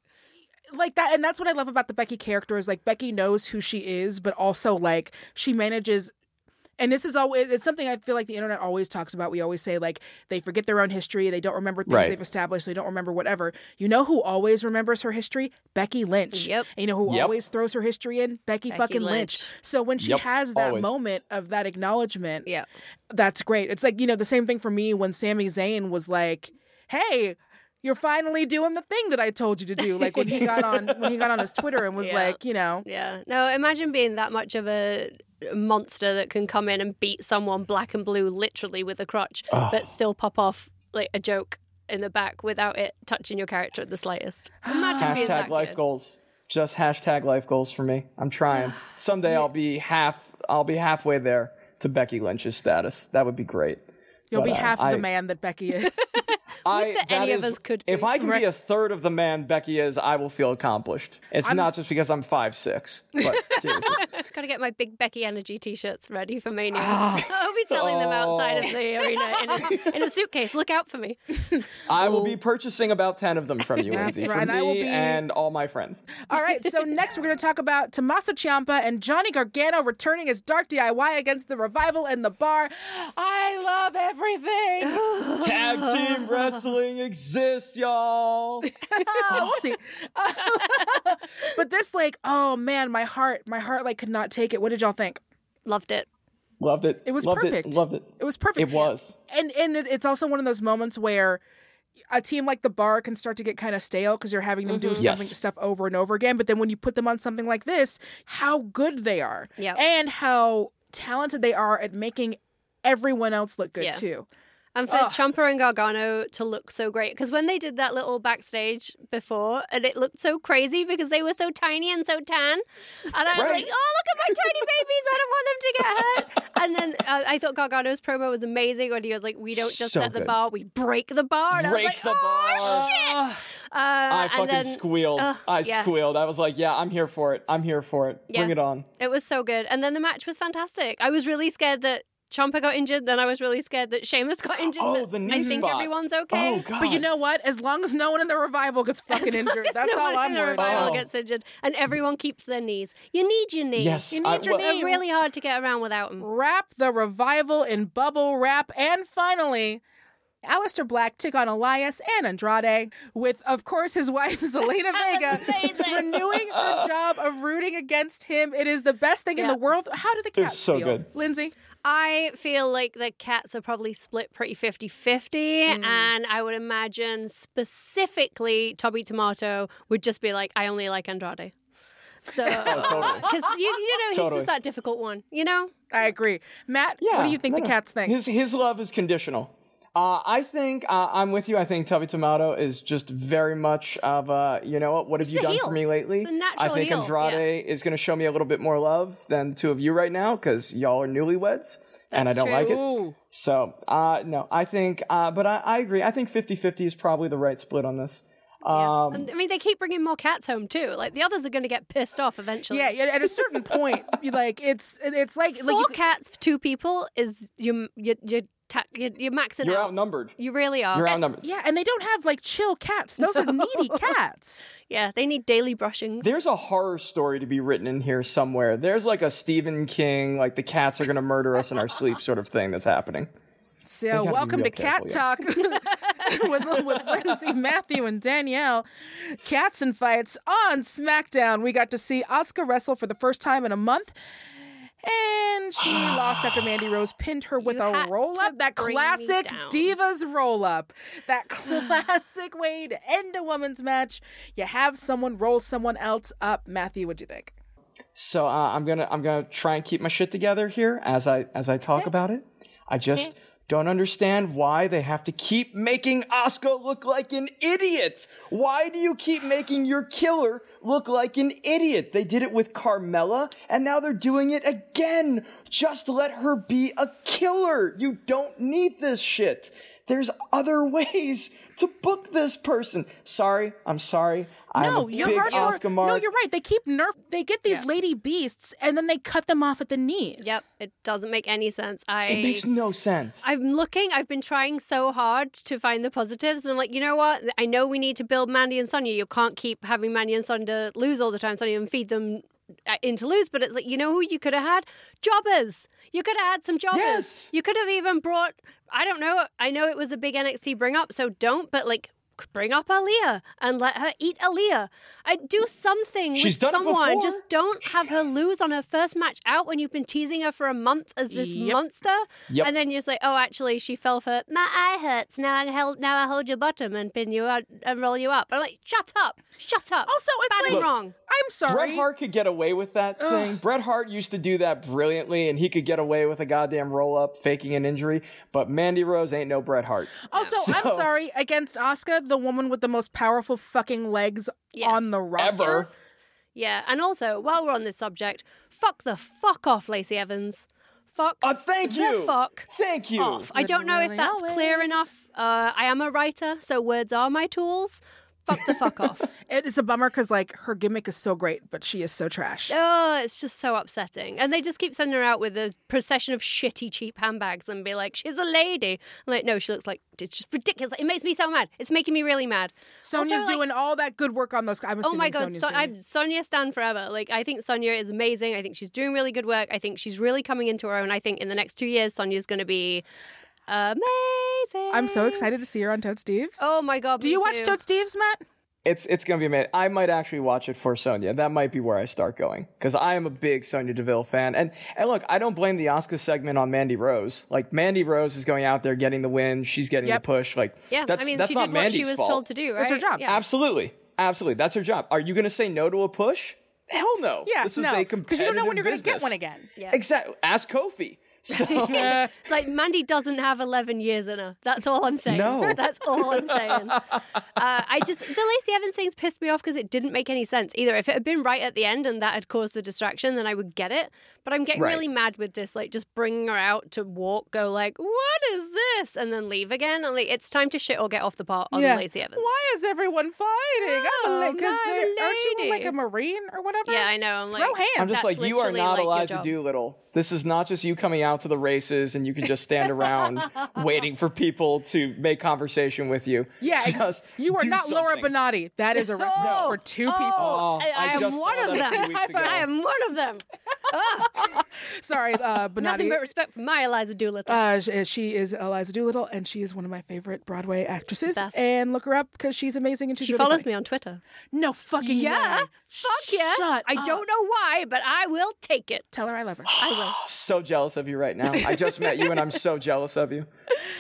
B: like that, and that's what I love about the Becky character is like Becky knows who she is, but also like she manages. And this is always, it's something I feel like the internet always talks about. We always say, like, they forget their own history. They don't remember things
D: Right.
B: they've established. They don't remember whatever. You know who always remembers her history? Becky Lynch.
C: Yep.
B: And you know who
D: Yep.
B: always throws her history in? Becky,
C: Becky
B: fucking Lynch.
C: Lynch.
B: So when she
D: Yep.
B: has that
D: Always.
B: moment of that acknowledgement,
C: Yeah.
B: that's great. It's like, you know, the same thing for me when Sami Zayn was like, hey, you're finally doing the thing that I told you to do. Like when he got on when he got on his Twitter and was
C: Yeah.
B: like, you know,
C: Yeah. No, imagine being that much of a monster that can come in and beat someone black and blue literally with a crutch, but still pop off like a joke in the back without it touching your character at the slightest. Imagine being
D: Hashtag
C: that
D: life
C: good.
D: goals. Just hashtag life goals for me. I'm trying. Someday I'll be half. I'll be halfway there to Becky Lynch's status. That would be great.
B: you'll
D: But,
B: be
D: uh,
B: half of
D: I-
B: the man that Becky is.
D: I,
C: that
D: that
C: any
D: is-
C: of us could be.
D: If I can be a third of the man Becky is, I will feel accomplished. It's not just because I'm five six, but seriously.
C: Gotta get my Big Becky Energy t-shirts ready for Mania. I'll be selling them outside of the arena in a, in a suitcase. Look out for me.
D: I will be purchasing about ten of them from you,
B: That's
D: Lindsay,
B: right,
D: from
B: and I will
D: me
B: be-
D: and all my friends.
B: All right, so next we're going to talk about Tommaso Ciampa and Johnny Gargano returning as Dark D I Y against the Revival and the Bar. I love everything.
D: Tag team wrestling exists, y'all.
B: we'll see. But this, like, oh man, my heart, my heart, like, could not take it. What did y'all think?
C: Loved it.
D: Loved it.
B: It was
D: Loved
B: perfect.
D: It. Loved it.
B: It was perfect.
D: It was.
B: And and it, it's also one of those moments where a team like the Bar can start to get kind of stale because you're having them do
D: Yes.
B: something, stuff over and over again. But then when you put them on something like this, how good they are,
C: Yep.
B: and how talented they are at making everyone else look good
C: Yeah.
B: too.
C: And for Ciampa and Gargano to look so great. Because when they did that little backstage before, and it looked so crazy because they were so tiny and so tan. And I was
D: Right.
C: like, oh, look at my tiny babies. I don't want them to get hurt. And then uh, I thought Gargano's promo was amazing when he was like, we don't just
D: So
C: set the
D: good.
C: bar, we break the bar. And
D: Break
C: I was like,
D: the
C: oh,
D: bar.
C: shit. Uh,
D: I
C: and
D: fucking
C: then,
D: squealed.
C: uh,
D: I
C: yeah.
D: squealed. I was like, yeah, I'm here for it. I'm here for it. Bring
C: Yeah.
D: it on.
C: It was so good. And then the match was fantastic. I was really scared that Ciampa got injured. Then I was really scared that Sheamus got injured.
D: Oh,
C: but
D: the knee
C: I think
D: spot.
C: everyone's okay.
D: Oh, God.
B: But you know what? As long as no one in the Revival gets fucking injured, that's
C: no
B: all
C: one
B: I'm
C: in the
B: worried
C: revival
B: about.
D: Oh.
C: gets injured, and everyone keeps their knees. You need your knee.
D: Yes.
B: You
D: I-
B: need your
D: well-
B: knee.
C: They're really hard to get around without them.
B: Wrap the Revival in bubble wrap, and finally, Aleister Black took on Elias and Andrade, with, of course, his wife Zelina Vega
C: amazing.
B: renewing her job of rooting against him. It is the best thing in
C: Yeah.
B: the world. How do the cats
D: so
B: feel?
D: good.
B: Lindsay?
C: I feel like the cats are probably split pretty fifty-fifty, and I would imagine specifically Toby Tomato would just be like, I only like Andrade. So, because
D: totally.
C: you, you know, he's
D: Totally.
C: just that difficult one, you know?
B: I agree. Matt,
D: Yeah,
B: what do you think
D: no,
B: the
D: no.
B: cats think?
D: His his love is conditional. Uh, I think uh, I'm with you. I think Tubby Tomato is just very much of uh, you know what? What have
C: He's
D: you
C: a
D: done
C: heel.
D: for me lately?
C: He's a natural
D: I think
C: heel,
D: Andrade is going to show me a little bit more love than the two of you right now because y'all are newlyweds and I
C: That's
D: don't
C: true.
D: like it.
B: Ooh.
D: So uh, no, I think, uh, but I, I agree. I think fifty-fifty is probably the right split on this. Um,
C: And, I mean, they keep bringing more cats home too. Like the others are going to get pissed off eventually.
B: Yeah, yeah, at a certain point, you like it's it's like like
C: Four
B: you,
C: cats for two people is you you you ta- you're, you're maxing
D: you're
C: out.
D: outnumbered.
C: You really are.
D: You're outnumbered.
B: yeah, and they don't have like chill cats. Those are needy cats.
C: Yeah, they need daily brushing.
D: There's a horror story to be written in here somewhere. There's like a Stephen King, like the cats are going to murder us in our sleep sort of thing that's happening.
B: So
D: gotta be
B: welcome
D: real
B: to Cat
D: careful, yeah.
B: Talk with, with Lindsay, Matthew, and Danielle. Cats and fights on SmackDown. We got to see Asuka wrestle for the first time in a month. And she lost after Mandy Rose pinned her with
C: You
B: a
C: had
B: roll up.
C: to
B: That
C: bring me
B: classic
C: down.
B: Divas roll up. That classic way to end a women's match. You have someone roll someone else up. Matthew, what'd you think?
D: So uh, I'm gonna I'm gonna try and keep my shit together here as I as I talk about it. I just don't understand why they have to keep making Asuka look like an idiot. Why do you keep making your killer look like an idiot? They did it with Carmella, and now they're doing it again. Just let her be a killer. You don't need this shit. There's other ways to book this person. Sorry, I'm sorry. I'm
B: No,
D: a
B: you're
D: big
B: hardcore.
D: Asuka mark.
B: No, you're right. They keep nerf. They get these
C: Yeah.
B: lady beasts and then they cut them off at the knees.
C: Yep, it doesn't make any sense. I
D: It makes no sense.
C: I'm looking, I've been trying so hard to find the positives, and I'm like, you know what? I know we need to build Mandy and Sonya. You can't keep having Mandy and Sonya lose all the time, Sonya, and feed them uh, into lose. But it's like, you know who you could have had? Jobbers. You could have had some jobbers.
D: Yes.
C: You could have even brought, I don't know, I know it was a big N X T bring up, so don't, but like, bring up Aaliyah and let her eat Aaliyah. I do something
D: She's
C: with
D: done it
C: someone.
D: before.
C: Just don't have her lose on her first match out when you've been teasing her for a month as this
B: Yep.
C: monster.
D: Yep.
C: And then you're just like, oh, actually, she fell for my eye hurts. Now I hold, now I hold your bottom and pin you out and roll you up. I'm like, shut up, shut up.
B: Also, it's
C: Bad
B: like
C: and wrong.
B: I'm sorry.
D: Bret Hart could get away with that thing. Bret Hart used to do that brilliantly, and he could get away with a goddamn roll up, faking an injury. But Mandy Rose ain't no Bret Hart.
B: Also,
D: So-
B: I'm sorry, against Asuka, the woman with the most powerful fucking legs
C: Yes.
B: on the roster.
D: Ever.
C: Yeah, and also, while we're on this subject, fuck the fuck off, Lacey Evans. fuck
D: Oh, thank
C: the
D: you.
C: fuck
D: Thank you.
C: off. I don't know if
B: Literally
C: that's clear
B: always.
C: enough. Uh, I am a writer, so words are my tools. Fuck the fuck off.
B: It's a bummer because like her gimmick is so great, but she is so trash.
C: Oh, it's just so upsetting. And they just keep sending her out with a procession of shitty, cheap handbags and be like, she's a lady. I'm like, no, she looks like, it's just ridiculous. It makes me so mad. It's making me really mad.
B: Sonya's
C: Also, like-
B: doing all that good work on those. I'm
C: Oh
B: assuming
C: my god,
B: Sonya's
C: so,
B: doing
C: I'm
B: it.
C: Sonya stan forever. Like, I think Sonya is amazing. I think she's doing really good work. I think she's really coming into her own. I think in the next two years, Sonya's going to be amazing.
B: I'm so excited to see her on Toad Steve's.
C: Oh my god,
B: Do
C: me
B: you watch
C: too.
B: Toad Steve's, Matt?
D: It's it's gonna be amazing. I might actually watch it for Sonya. That might be where I start going because I am a big Sonya Deville fan. And and look, I don't blame the Oscar segment on Mandy Rose. Like Mandy Rose is going out there getting the win. She's getting
B: Yep.
D: the push. Like
C: Yeah,
D: that's
C: I mean,
D: that's
C: she
D: not
C: did what
D: Mandy's
C: she was
D: fault.
C: told to do, right?
B: That's her job.
C: Yeah.
D: Absolutely, absolutely. That's her job. Are you gonna say no to a push? Hell no.
B: Yeah,
D: this is
B: no,
D: a
B: because you don't know when you're
D: going
B: to get one again.
C: Yeah.
D: Exactly. Ask Kofi. So
C: It's like Mandy doesn't have eleven years in her. That's all I'm saying.
D: No.
C: That's all I'm saying. Uh, I just, the Lacey Evans thing's pissed me off because it didn't make any sense either. If it had been right at the end and that had caused the distraction, then I would get it. But I'm getting
D: Right.
C: really mad with this, like just bringing her out to walk, go like, what is this? And then leave again. And like, it's time to shit or get off the pot on
B: Yeah.
C: Lacey Evans.
B: Why is everyone fighting? I'm
C: Oh,
B: a because
C: my
B: aren't you
C: lady.
B: like a marine or whatever?
C: Yeah, I know. I'm
B: Throw
C: like,
B: hands.
D: I'm just
C: That's
D: like, you are
C: literally,
D: not
C: like, your
D: Eliza
C: job.
D: Doolittle. This is not just you coming out to the races and you can just stand around waiting for people to make conversation with you.
B: Yeah, ex-
D: just
B: you are
D: do
B: not Laura
D: something.
B: Benatti. That is a reference
C: Oh,
B: for two people.
D: Oh,
C: I, I,
D: I
C: am
D: just
C: one
D: saw
C: of
D: that a
C: them.
D: few weeks ago.
C: I am one of them. Ah,
B: Sorry, uh,
C: nothing
B: Benatti.
C: but respect for my Eliza Doolittle.
B: Uh, sh- she is Eliza Doolittle, and she is one of my favorite Broadway actresses.
C: Best.
B: And look her up because she's amazing and she's
C: she
B: really
C: follows
B: funny.
C: me on Twitter.
B: No fucking
C: Yeah,
B: way.
C: fuck yeah.
B: Shut
C: I
B: up.
C: don't know why, but I will take it.
B: Tell her I love her.
C: I will.
D: So jealous of you right now. I just met you and I'm so jealous of you.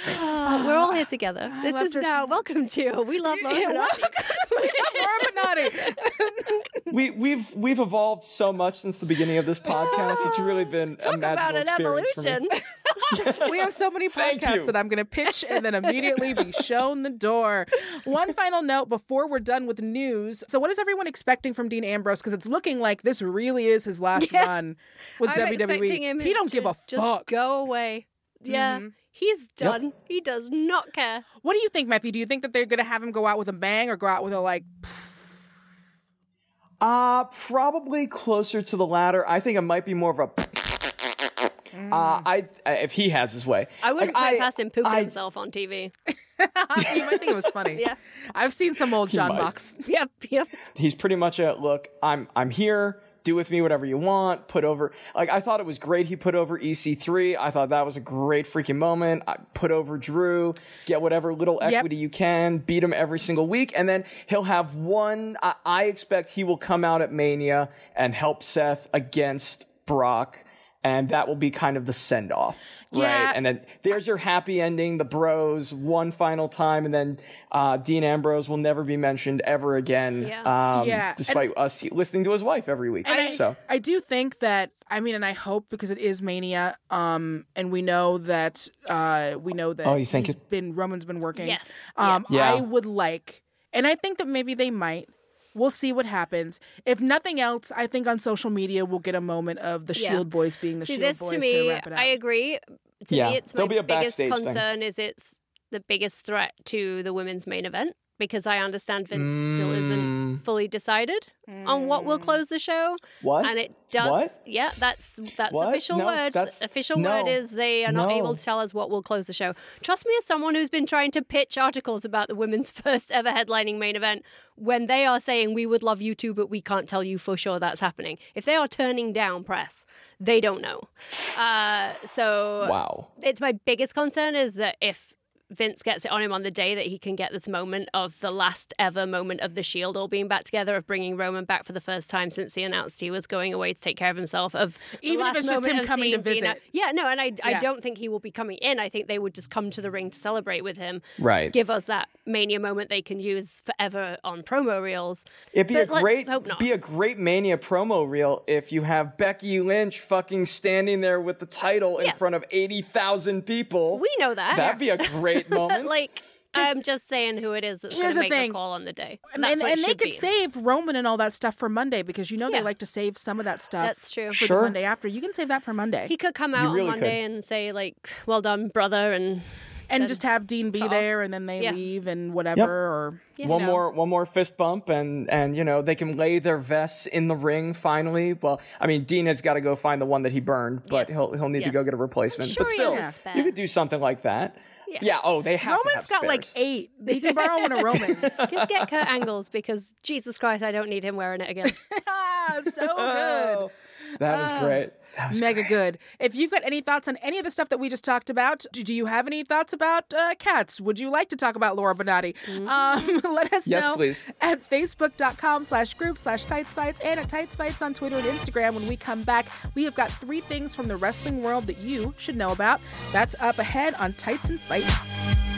C: Uh, we're all here together. This
B: loved
C: is
B: her so
C: now
B: much.
C: welcome to We Love Laura
B: Yeah,
C: Benatti.
B: Laura Benatti.
D: We we've we've evolved so much since the beginning of this podcast. It's really been a
C: Talk
D: magical
C: about an
D: experience for me.
C: evolution.
B: We have so many
D: Thank
B: podcasts
D: you.
B: that I'm going to pitch and then immediately be shown the door. One final note before we're done with news. So, what is everyone expecting from Dean Ambrose? Because it's looking like this really is his last
C: Yeah.
B: run with
C: I'm
B: W W
C: expecting
B: E.
C: him
B: He don't
C: to
B: give a
C: just
B: fuck.
C: go away. Yeah, he's done. He does not care.
B: What do you think, Matthew? Do you think that they're going to have him go out with a bang or go out with a like?
D: Uh, probably closer to the latter. I think it might be more of a. Uh, I if he has his way.
C: I wouldn't
D: Like,
C: put it past him pooping
D: I-
C: himself on T V.
B: You might think it was funny.
C: Yeah.
B: I've seen some old John
D: might.
B: Box.
C: Yep, yep.
D: He's pretty much a look. I'm I'm here. Do with me whatever you want. Put over. Like I thought it was great. He put over E C three. I thought that was a great freaking moment. I put over Drew. Get whatever little
B: Yep.
D: equity you can. Beat him every single week, and then he'll have one. I, I expect he will come out at Mania and help Seth against Brock. And that will be kind of the send off,
B: Yeah.
D: right? And then there's your happy ending, the bros, one final time, and then uh, Dean Ambrose will never be mentioned ever again.
C: Yeah.
D: Um,
B: Yeah,
D: despite us listening to his wife every week.
B: And I,
D: so
B: I do think that I mean, and I hope because it is Mania, um, and we know that uh, we know that
D: Oh, you think
B: he's
D: it-
B: been Roman's been working.
C: Yes.
B: Um,
D: Yeah.
B: I would like, and I think that maybe they might. We'll see what happens. If nothing else, I think on social media we'll get a moment of the
C: Yeah.
B: Shield boys being the
C: See,
B: Shield
C: this
B: boys
C: to
B: to,
C: me,
B: wrap it up.
C: I agree. To
D: Yeah,
C: me, it's my
D: there'll be a
C: biggest
D: backstage thing.
C: concern is it's the biggest threat to the women's main event because I understand Vince still isn't fully decided on what will close the show.
D: What?
C: And it does.
D: What?
C: Yeah, that's that's
D: What?
C: official
D: No,
C: word.
D: that's-
C: The official
D: no.
C: word is they are not
D: No.
C: able to tell us what will close the show. Trust me, as someone who's been trying to pitch articles about the women's first ever headlining main event, when they are saying we would love you too, but we can't tell you for sure that's happening. If they are turning down press, they don't know. Uh, so
D: wow.
C: it's my biggest concern is that if Vince gets it on him on the day that he can get this moment of the last ever moment of the Shield all being back together, of bringing Roman back for the first time since he announced he was going away to take care of himself. Of the
B: Even if
C: last
B: it's just
C: moment
B: him
C: of
B: coming to
C: seeing Dina-
B: visit.
C: Yeah, no, and I, I
B: Yeah.
C: don't think he will be coming in. I think they would just come to the ring to celebrate with him.
D: Right.
C: Give us that Mania moment they can use forever on promo reels.
D: It'd be
C: But
D: a
C: let's
D: great,
C: hope not.
D: be a great Mania promo reel if you have Becky Lynch fucking standing there with the title in
C: Yes.
D: front of eighty thousand people.
C: We know that.
D: That'd be a great moment.
C: like, I'm just saying who it is that's going
B: Here's
C: to
B: the
C: make
B: thing.
C: the call on the day.
B: And,
C: That's
B: and,
C: what it
B: and they
C: should
B: could
C: be.
B: save Roman and all that stuff for Monday because you know
C: Yeah.
B: they like to save some of that stuff.
C: That's true.
B: For
D: Sure.
B: the Monday after. You can save that for Monday.
C: He could come out
D: really
C: on Monday and say, like, well done, brother, and
B: and
C: then
B: just have Dean be
C: toss.
B: there and then they
C: Yeah.
B: leave and whatever.
D: Yep.
B: Or you
D: One
B: know.
D: more, one more fist bump, and and you know they can lay their vests in the ring finally. Well, I mean, Dean has got to go find the one that he burned, but
C: Yes.
D: he'll he'll need to
C: Yes.
D: go get a replacement.
C: I'm sure
D: but
C: he
D: still,
C: has a spare.
D: you could do something like that.
C: Yeah.
D: Oh, they have. to
B: Roman's
D: have
B: got like
D: spares.
B: eight. He can borrow one of Roman's.
C: just get Kurt Angle's because, Jesus Christ, I don't need him wearing it again.
B: Ah, so good.
D: Oh, that was great. That was
B: Mega good. If you've got any thoughts on any of the stuff that we just talked about, do, do you have any thoughts about uh, cats? Would you like to talk about Laura Benatti? Um, let us
D: Yes,
B: know
D: please.
B: at facebook.com slash group slash Tights Fights and at Tights Fights on Twitter and Instagram. When we come back, we have got three things from the wrestling world that you should know about. That's up ahead on Tights and Fights.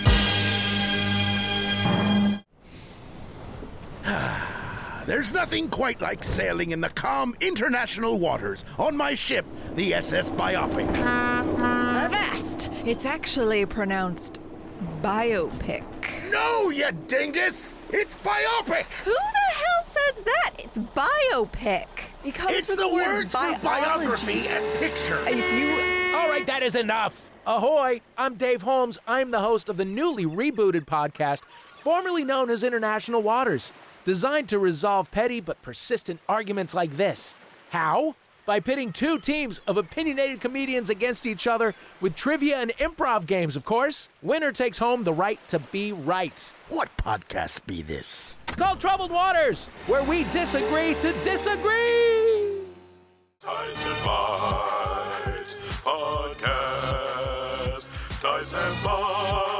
G: There's nothing quite like sailing in the calm international waters on my ship, the S S Biopic.
H: Avast! It's actually pronounced biopic.
G: No, you dingus! It's biopic!
H: Who the hell says that? It's biopic. It comes
G: It's
H: from
G: the
H: the word
G: words for biography and picture.
H: If you
I: All right, that is enough. Ahoy, I'm Dave Holmes. I'm the host of the newly rebooted podcast, formerly known as International Waters, designed to resolve petty but persistent arguments like this. How? By pitting two teams of opinionated comedians against each other with trivia and improv games, of course. Winner takes home the right to be right.
G: What podcast be this?
I: It's called Troubled Waters, where we disagree to disagree.
A: Tights and Fights Podcast. Tights and Fights.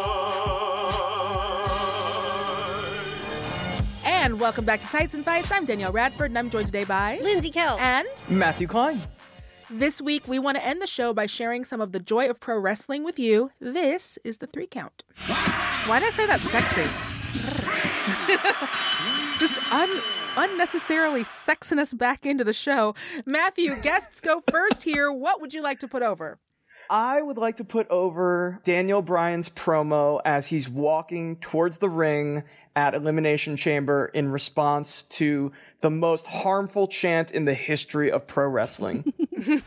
B: And welcome back to Tights and Fights. I'm Danielle Radford, and I'm joined today by
C: Lindsay Kell.
B: and
D: Matthew Klein.
B: this week we want to end the show by sharing some of the joy of pro wrestling with you. This is the three count. Why did I say that sexy? Just un- unnecessarily sexing us back into the show. Matthew, guests go first here. What would you like to put over?
D: I would like to put over Daniel Bryan's promo as he's walking towards the ring at Elimination Chamber in response to the most harmful chant in the history of pro wrestling.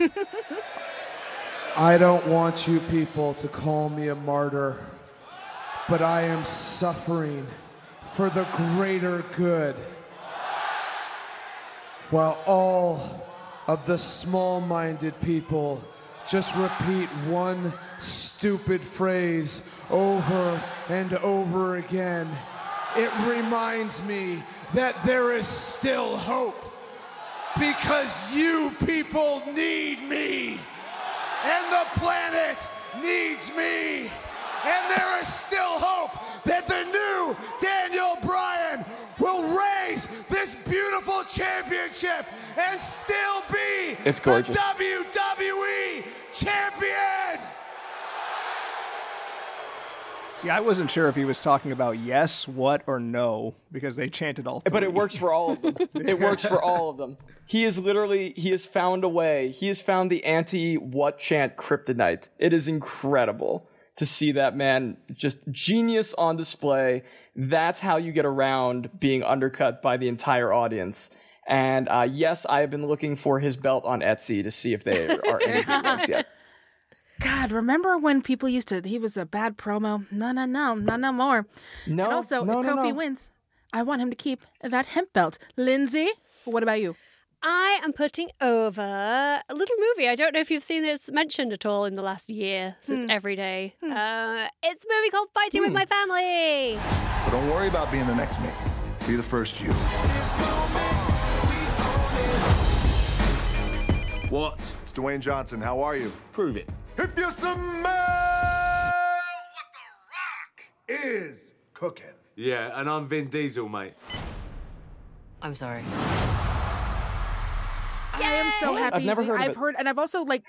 J: I don't want you people to call me a martyr, but I am suffering for the greater good. While all of the small-minded people just repeat one stupid phrase over and over again, it reminds me that there is still hope because you people need me and the planet needs me, and there is still hope that the new Daniel Bryan will raise this beautiful championship and still be
D: It's gorgeous.
J: the W W E champion.
K: See, I wasn't sure if he was talking about yes, what, or no, because they chanted all three.
D: But it works for all of them. It works for all of them. He is literally, he has found a way. He has found the anti-what chant kryptonite. It is incredible to see that man, just genius on display. That's how you get around being undercut by the entire audience. And uh, yes, I have been looking for his belt on Etsy to see if they are any bootlegs yet.
B: God, remember when people used to, he was a bad promo? No, no, no, not no more.
D: No,
B: And also,
D: no,
B: if
D: no,
B: Kofi
D: no.
B: wins, I want him to keep that hemp belt. Lindsay, what about you?
C: I am putting over a little movie. I don't know if you've seen it mentioned at all in the last year since Every Day. Uh, it's a movie called Fighting with My Family.
L: But don't worry about being the next me. Be the first you.
M: What?
L: It's Dwayne Johnson. How are you?
M: Prove it.
L: If you smell what The Rock is cooking.
M: Yeah, and I'm Vin Diesel, mate.
N: I'm sorry.
B: I am so happy.
D: I've never heard of
B: I've
D: it.
B: heard, and I've also like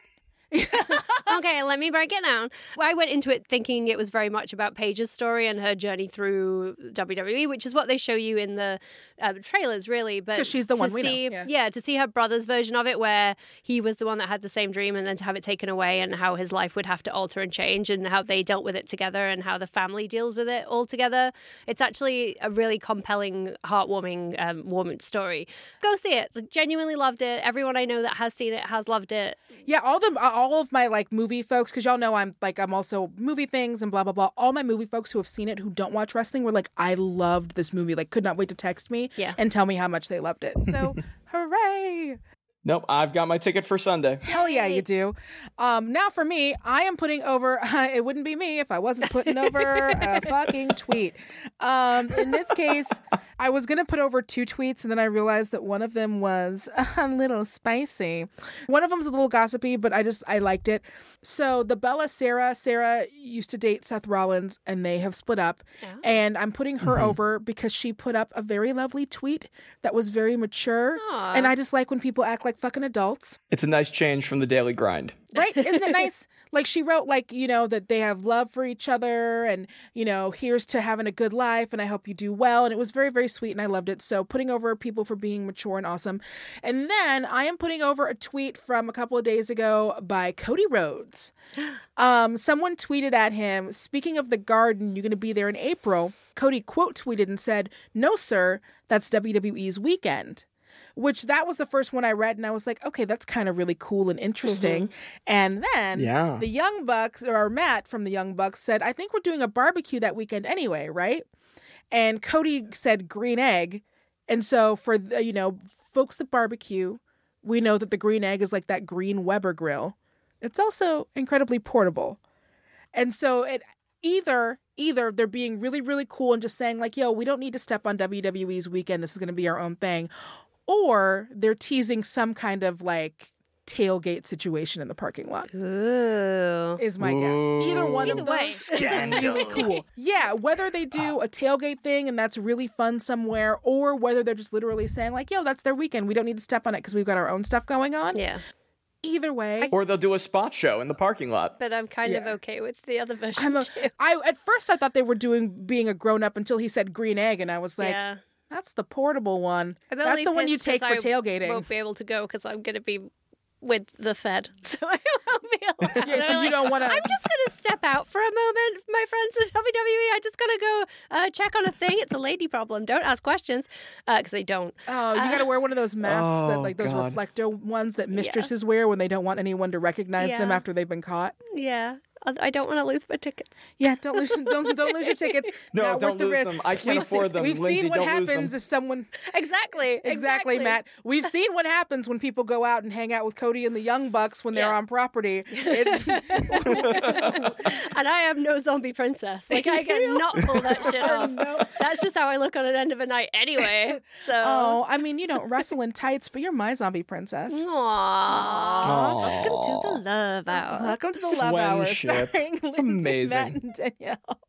C: Okay, let me break it down. I went into it thinking it was very much about Paige's story and her journey through W W E, which is what they show you in the uh, trailers, really. But
B: 'Cause she's the
C: to
B: one we know,
C: see,
B: yeah.
C: yeah, to see her brother's version of it, where he was the one that had the same dream, and then to have it taken away, and how his life would have to alter and change, and how they dealt with it together, and how the family deals with it all together. It's actually a really compelling, heartwarming, um, warming story. Go see it. Genuinely loved it. Everyone I know that has seen it has loved it.
B: Yeah, all the all of my like movie folks, because y'all know I'm like I'm also movie things and blah blah blah. All my movie folks who have seen it who don't watch wrestling were like, I loved this movie. Like, could not wait to text me
C: Yeah.
B: and tell me how much they loved it. So, hooray!
D: Nope, I've got my ticket for Sunday.
B: Hell yeah, you do. Um, now for me, I am putting over, it wouldn't be me if I wasn't putting over a fucking tweet. Um, in this case, I was going to put over two tweets, and then I realized that one of them was a little spicy. One of them was a little gossipy, but I just, I liked it. So the Bella Sarah, Sarah used to date Seth Rollins, and they have split up.
C: Oh.
B: And I'm putting her
D: Mm-hmm.
B: over because she put up a very lovely tweet that was very mature.
C: Aw.
B: And I just like when people act like fucking adults.
D: It's a nice change from the daily grind.
B: Right? Isn't it nice? Like, she wrote, like, you know, that they have love for each other, and, you know, here's to having a good life, and I hope you do well. And it was very, very sweet, and I loved it. So putting over people for being mature and awesome. And then I am putting over a tweet from a couple of days ago by Cody Rhodes. Um, someone tweeted at him, speaking of the Garden, you're going to be there in April. Cody quote tweeted and said, "No, sir, that's W W E's weekend." Which that was the first one I read, and I was like, okay, that's kind of really cool and interesting.
C: Mm-hmm.
B: And then
D: Yeah.
B: the Young Bucks, or Matt from the Young Bucks, said, I think we're doing a barbecue that weekend anyway, right? And Cody said green egg. And so for, the, you know, folks that barbecue, we know that the green egg is like that green Weber grill. It's also incredibly portable. And so it either either they're being really, really cool and just saying like, yo, we don't need to step on W W E's weekend. This is going to be our own thing. Or they're teasing some kind of like tailgate situation in the parking lot.
C: Ooh.
B: Is my guess. Either one
C: Either
B: of
C: way.
B: those is really cool. Yeah, whether they do a tailgate thing and that's really fun somewhere, or whether they're just literally saying like, yo, that's their weekend. We don't need to step on it because we've got our own stuff going on.
C: Yeah.
B: Either way.
D: Or they'll do a spot show in the parking lot.
C: But I'm kind of
B: Yeah.
C: okay with the other version
B: I'm a,
C: too.
B: I at first I thought they were doing being a grown up until he said green egg, and I was like,
C: yeah.
B: that's the portable one.
C: I'm
B: That's
C: only
B: the one you
C: pissed
B: take
C: 'cause
B: for
C: I
B: tailgating.
C: won't be able to go because I'm going to be with the Fed, so I won't be allowed.
B: Yeah, so
C: I'm
B: you
C: like,
B: don't wanna-
C: I'm just going to step out for a moment, my friends at W W E. I just got to go uh, check on a thing. It's a lady problem. Don't ask questions because they don't.
B: Oh, you
C: Uh,
B: got to wear one of those masks that,
D: Oh,
B: like those
D: God.
B: reflector ones that mistresses wear when they don't want anyone to recognize them
C: Yeah.
B: after they've been caught.
C: Yeah, I I don't want to lose my tickets.
B: Yeah, don't lose, don't don't lose your tickets.
D: No,
B: Not
D: don't
B: worth the
D: lose
B: risk.
D: them. I can't
B: We've
D: afford
B: seen,
D: them.
B: We've
D: Lindsay,
B: seen what
D: don't lose them.
B: happens if someone.
C: Exactly.
B: Exactly, Matt. We've seen what happens when people go out and hang out with Cody and the Young Bucks when they're
C: Yeah.
B: on property. It,
C: And I am no zombie princess. Like I cannot pull that shit off.
B: No.
C: That's just how I look on an end of a night anyway. So.
B: oh, I mean, you don't wrestle in tights, but you're my zombie princess.
C: Aww. Welcome to the Love Hour.
B: Welcome to the Love Hour,
D: Friendship.
B: starring
D: It's
B: Lindsay,
D: amazing.
B: Matt, and Danielle.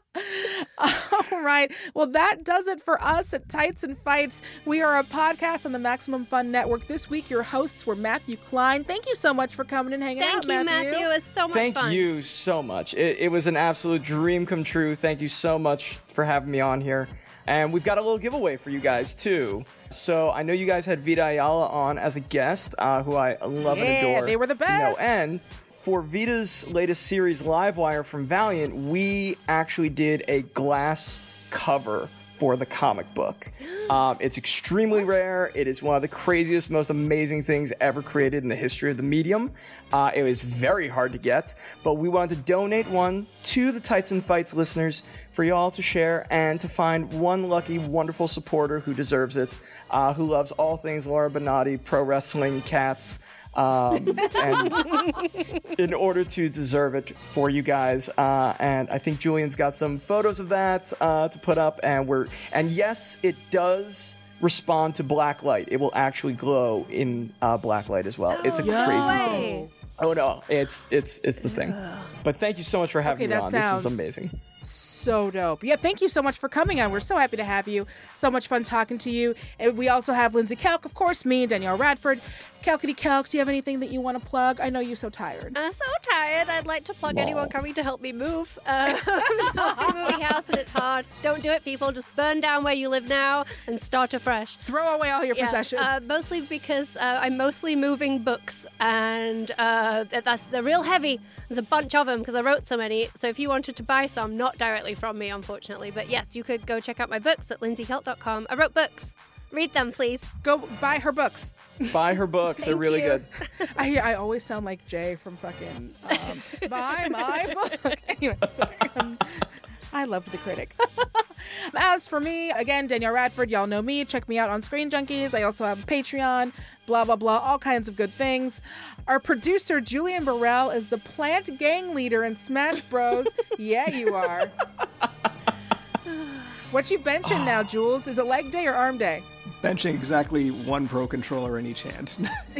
B: All right. Well, that does it for us at Tights and Fights. We are a podcast on the Maximum Fun Network. This week, your hosts were Matthew Klein. Thank you so much for coming and hanging
C: Thank
B: out,
C: you, Matthew. It was so much
D: Thank
C: fun.
D: you so much. It, it was an absolute dream come true. Thank you so much for having me on here. And we've got a little giveaway for you guys, too. So I know you guys had Vita Ayala on as a guest, uh, who I love
B: Yeah,
D: and adore.
B: they were the
D: to no
B: best.
D: end. For Vita's latest series, Livewire from Valiant, we actually did a glass cover for the comic book. Um, it's extremely rare. It is one of the craziest, most amazing things ever created in the history of the medium. Uh, it was very hard to get, but we wanted to donate one to the Tights and Fights listeners for y'all to share and to find one lucky, wonderful supporter who deserves it, uh, who loves all things Laura Benatti, pro wrestling, cats, um, and in order to deserve it for you guys. Uh, and I think Julian's got some photos of that uh, to put up. And we're and yes, it does respond to black light. It will actually glow in uh, black light as well. It's a
B: no
D: crazy
B: way.
D: thing. Oh no, it's it's it's the thing. But thank you so much for having
B: Okay,
D: me
B: that
D: on.
B: sounds-
D: This is amazing.
B: So dope. Yeah, thank you so much for coming on. We're so happy to have you. So much fun talking to you. And we also have Lindsay Kelk, of course, me and Danielle Radford. Kelkity Kelk, do you have anything that you want to plug? I know you're so tired.
C: I'm so tired. I'd like to plug Whoa. anyone coming to help me move. Uh, I'm moving house and it's hard. Don't do it, people. Just burn down where you live now and start afresh.
B: Throw away all your
C: yeah,
B: possessions.
C: Uh, mostly because uh, I'm mostly moving books, and uh, that's they're real heavy. There's a bunch of them because I wrote so many. So if you wanted to buy some, not directly from me, unfortunately, but yes, you could go check out my books at lindsay kelk dot com. I wrote books. Read them, please.
B: Go buy her books.
D: Buy her books. They're really
C: you.
D: good.
B: I I always sound like Jay from fucking um, Buy My Book. Anyway, sorry. Um, I loved The Critic. As for me, again, Danielle Radford, y'all know me. Check me out on Screen Junkies. I also have a Patreon, blah, blah, blah, all kinds of good things. Our producer, Julian Burrell, is the plant gang leader in Smash Bros. Yeah, you are. What you benching now, Jules? Is it leg day or arm day?
K: Benching exactly one Pro Controller in each hand.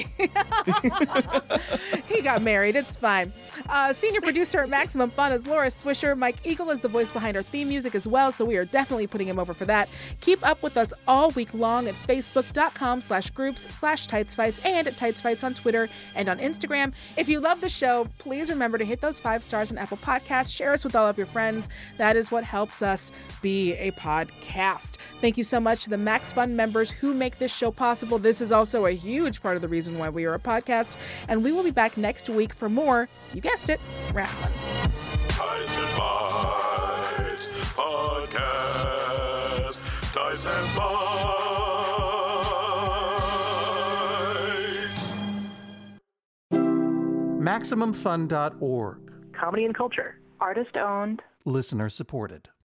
B: He got married. It's fine. Uh, senior producer at Maximum Fun is Laura Swisher. Mike Eagle is the voice behind our theme music as well, so we are definitely putting him over for that. Keep up with us all week long at facebook.com slash groups slash tightsfights and at tightsfights on Twitter and on Instagram. If you love the show, please remember to hit those five stars on Apple Podcasts. Share us with all of your friends. That is what helps us be a podcast. Thank you so much to the Max Fun members who make this show possible. This is also a huge part of the reason why we are a podcast, and we will be back next week for more, you guessed it, wrestling.
A: Ties and Bites Podcast. Ties and Bites.
O: Maximum Fun dot org.
P: Comedy and culture. Artist owned.
O: Listener supported.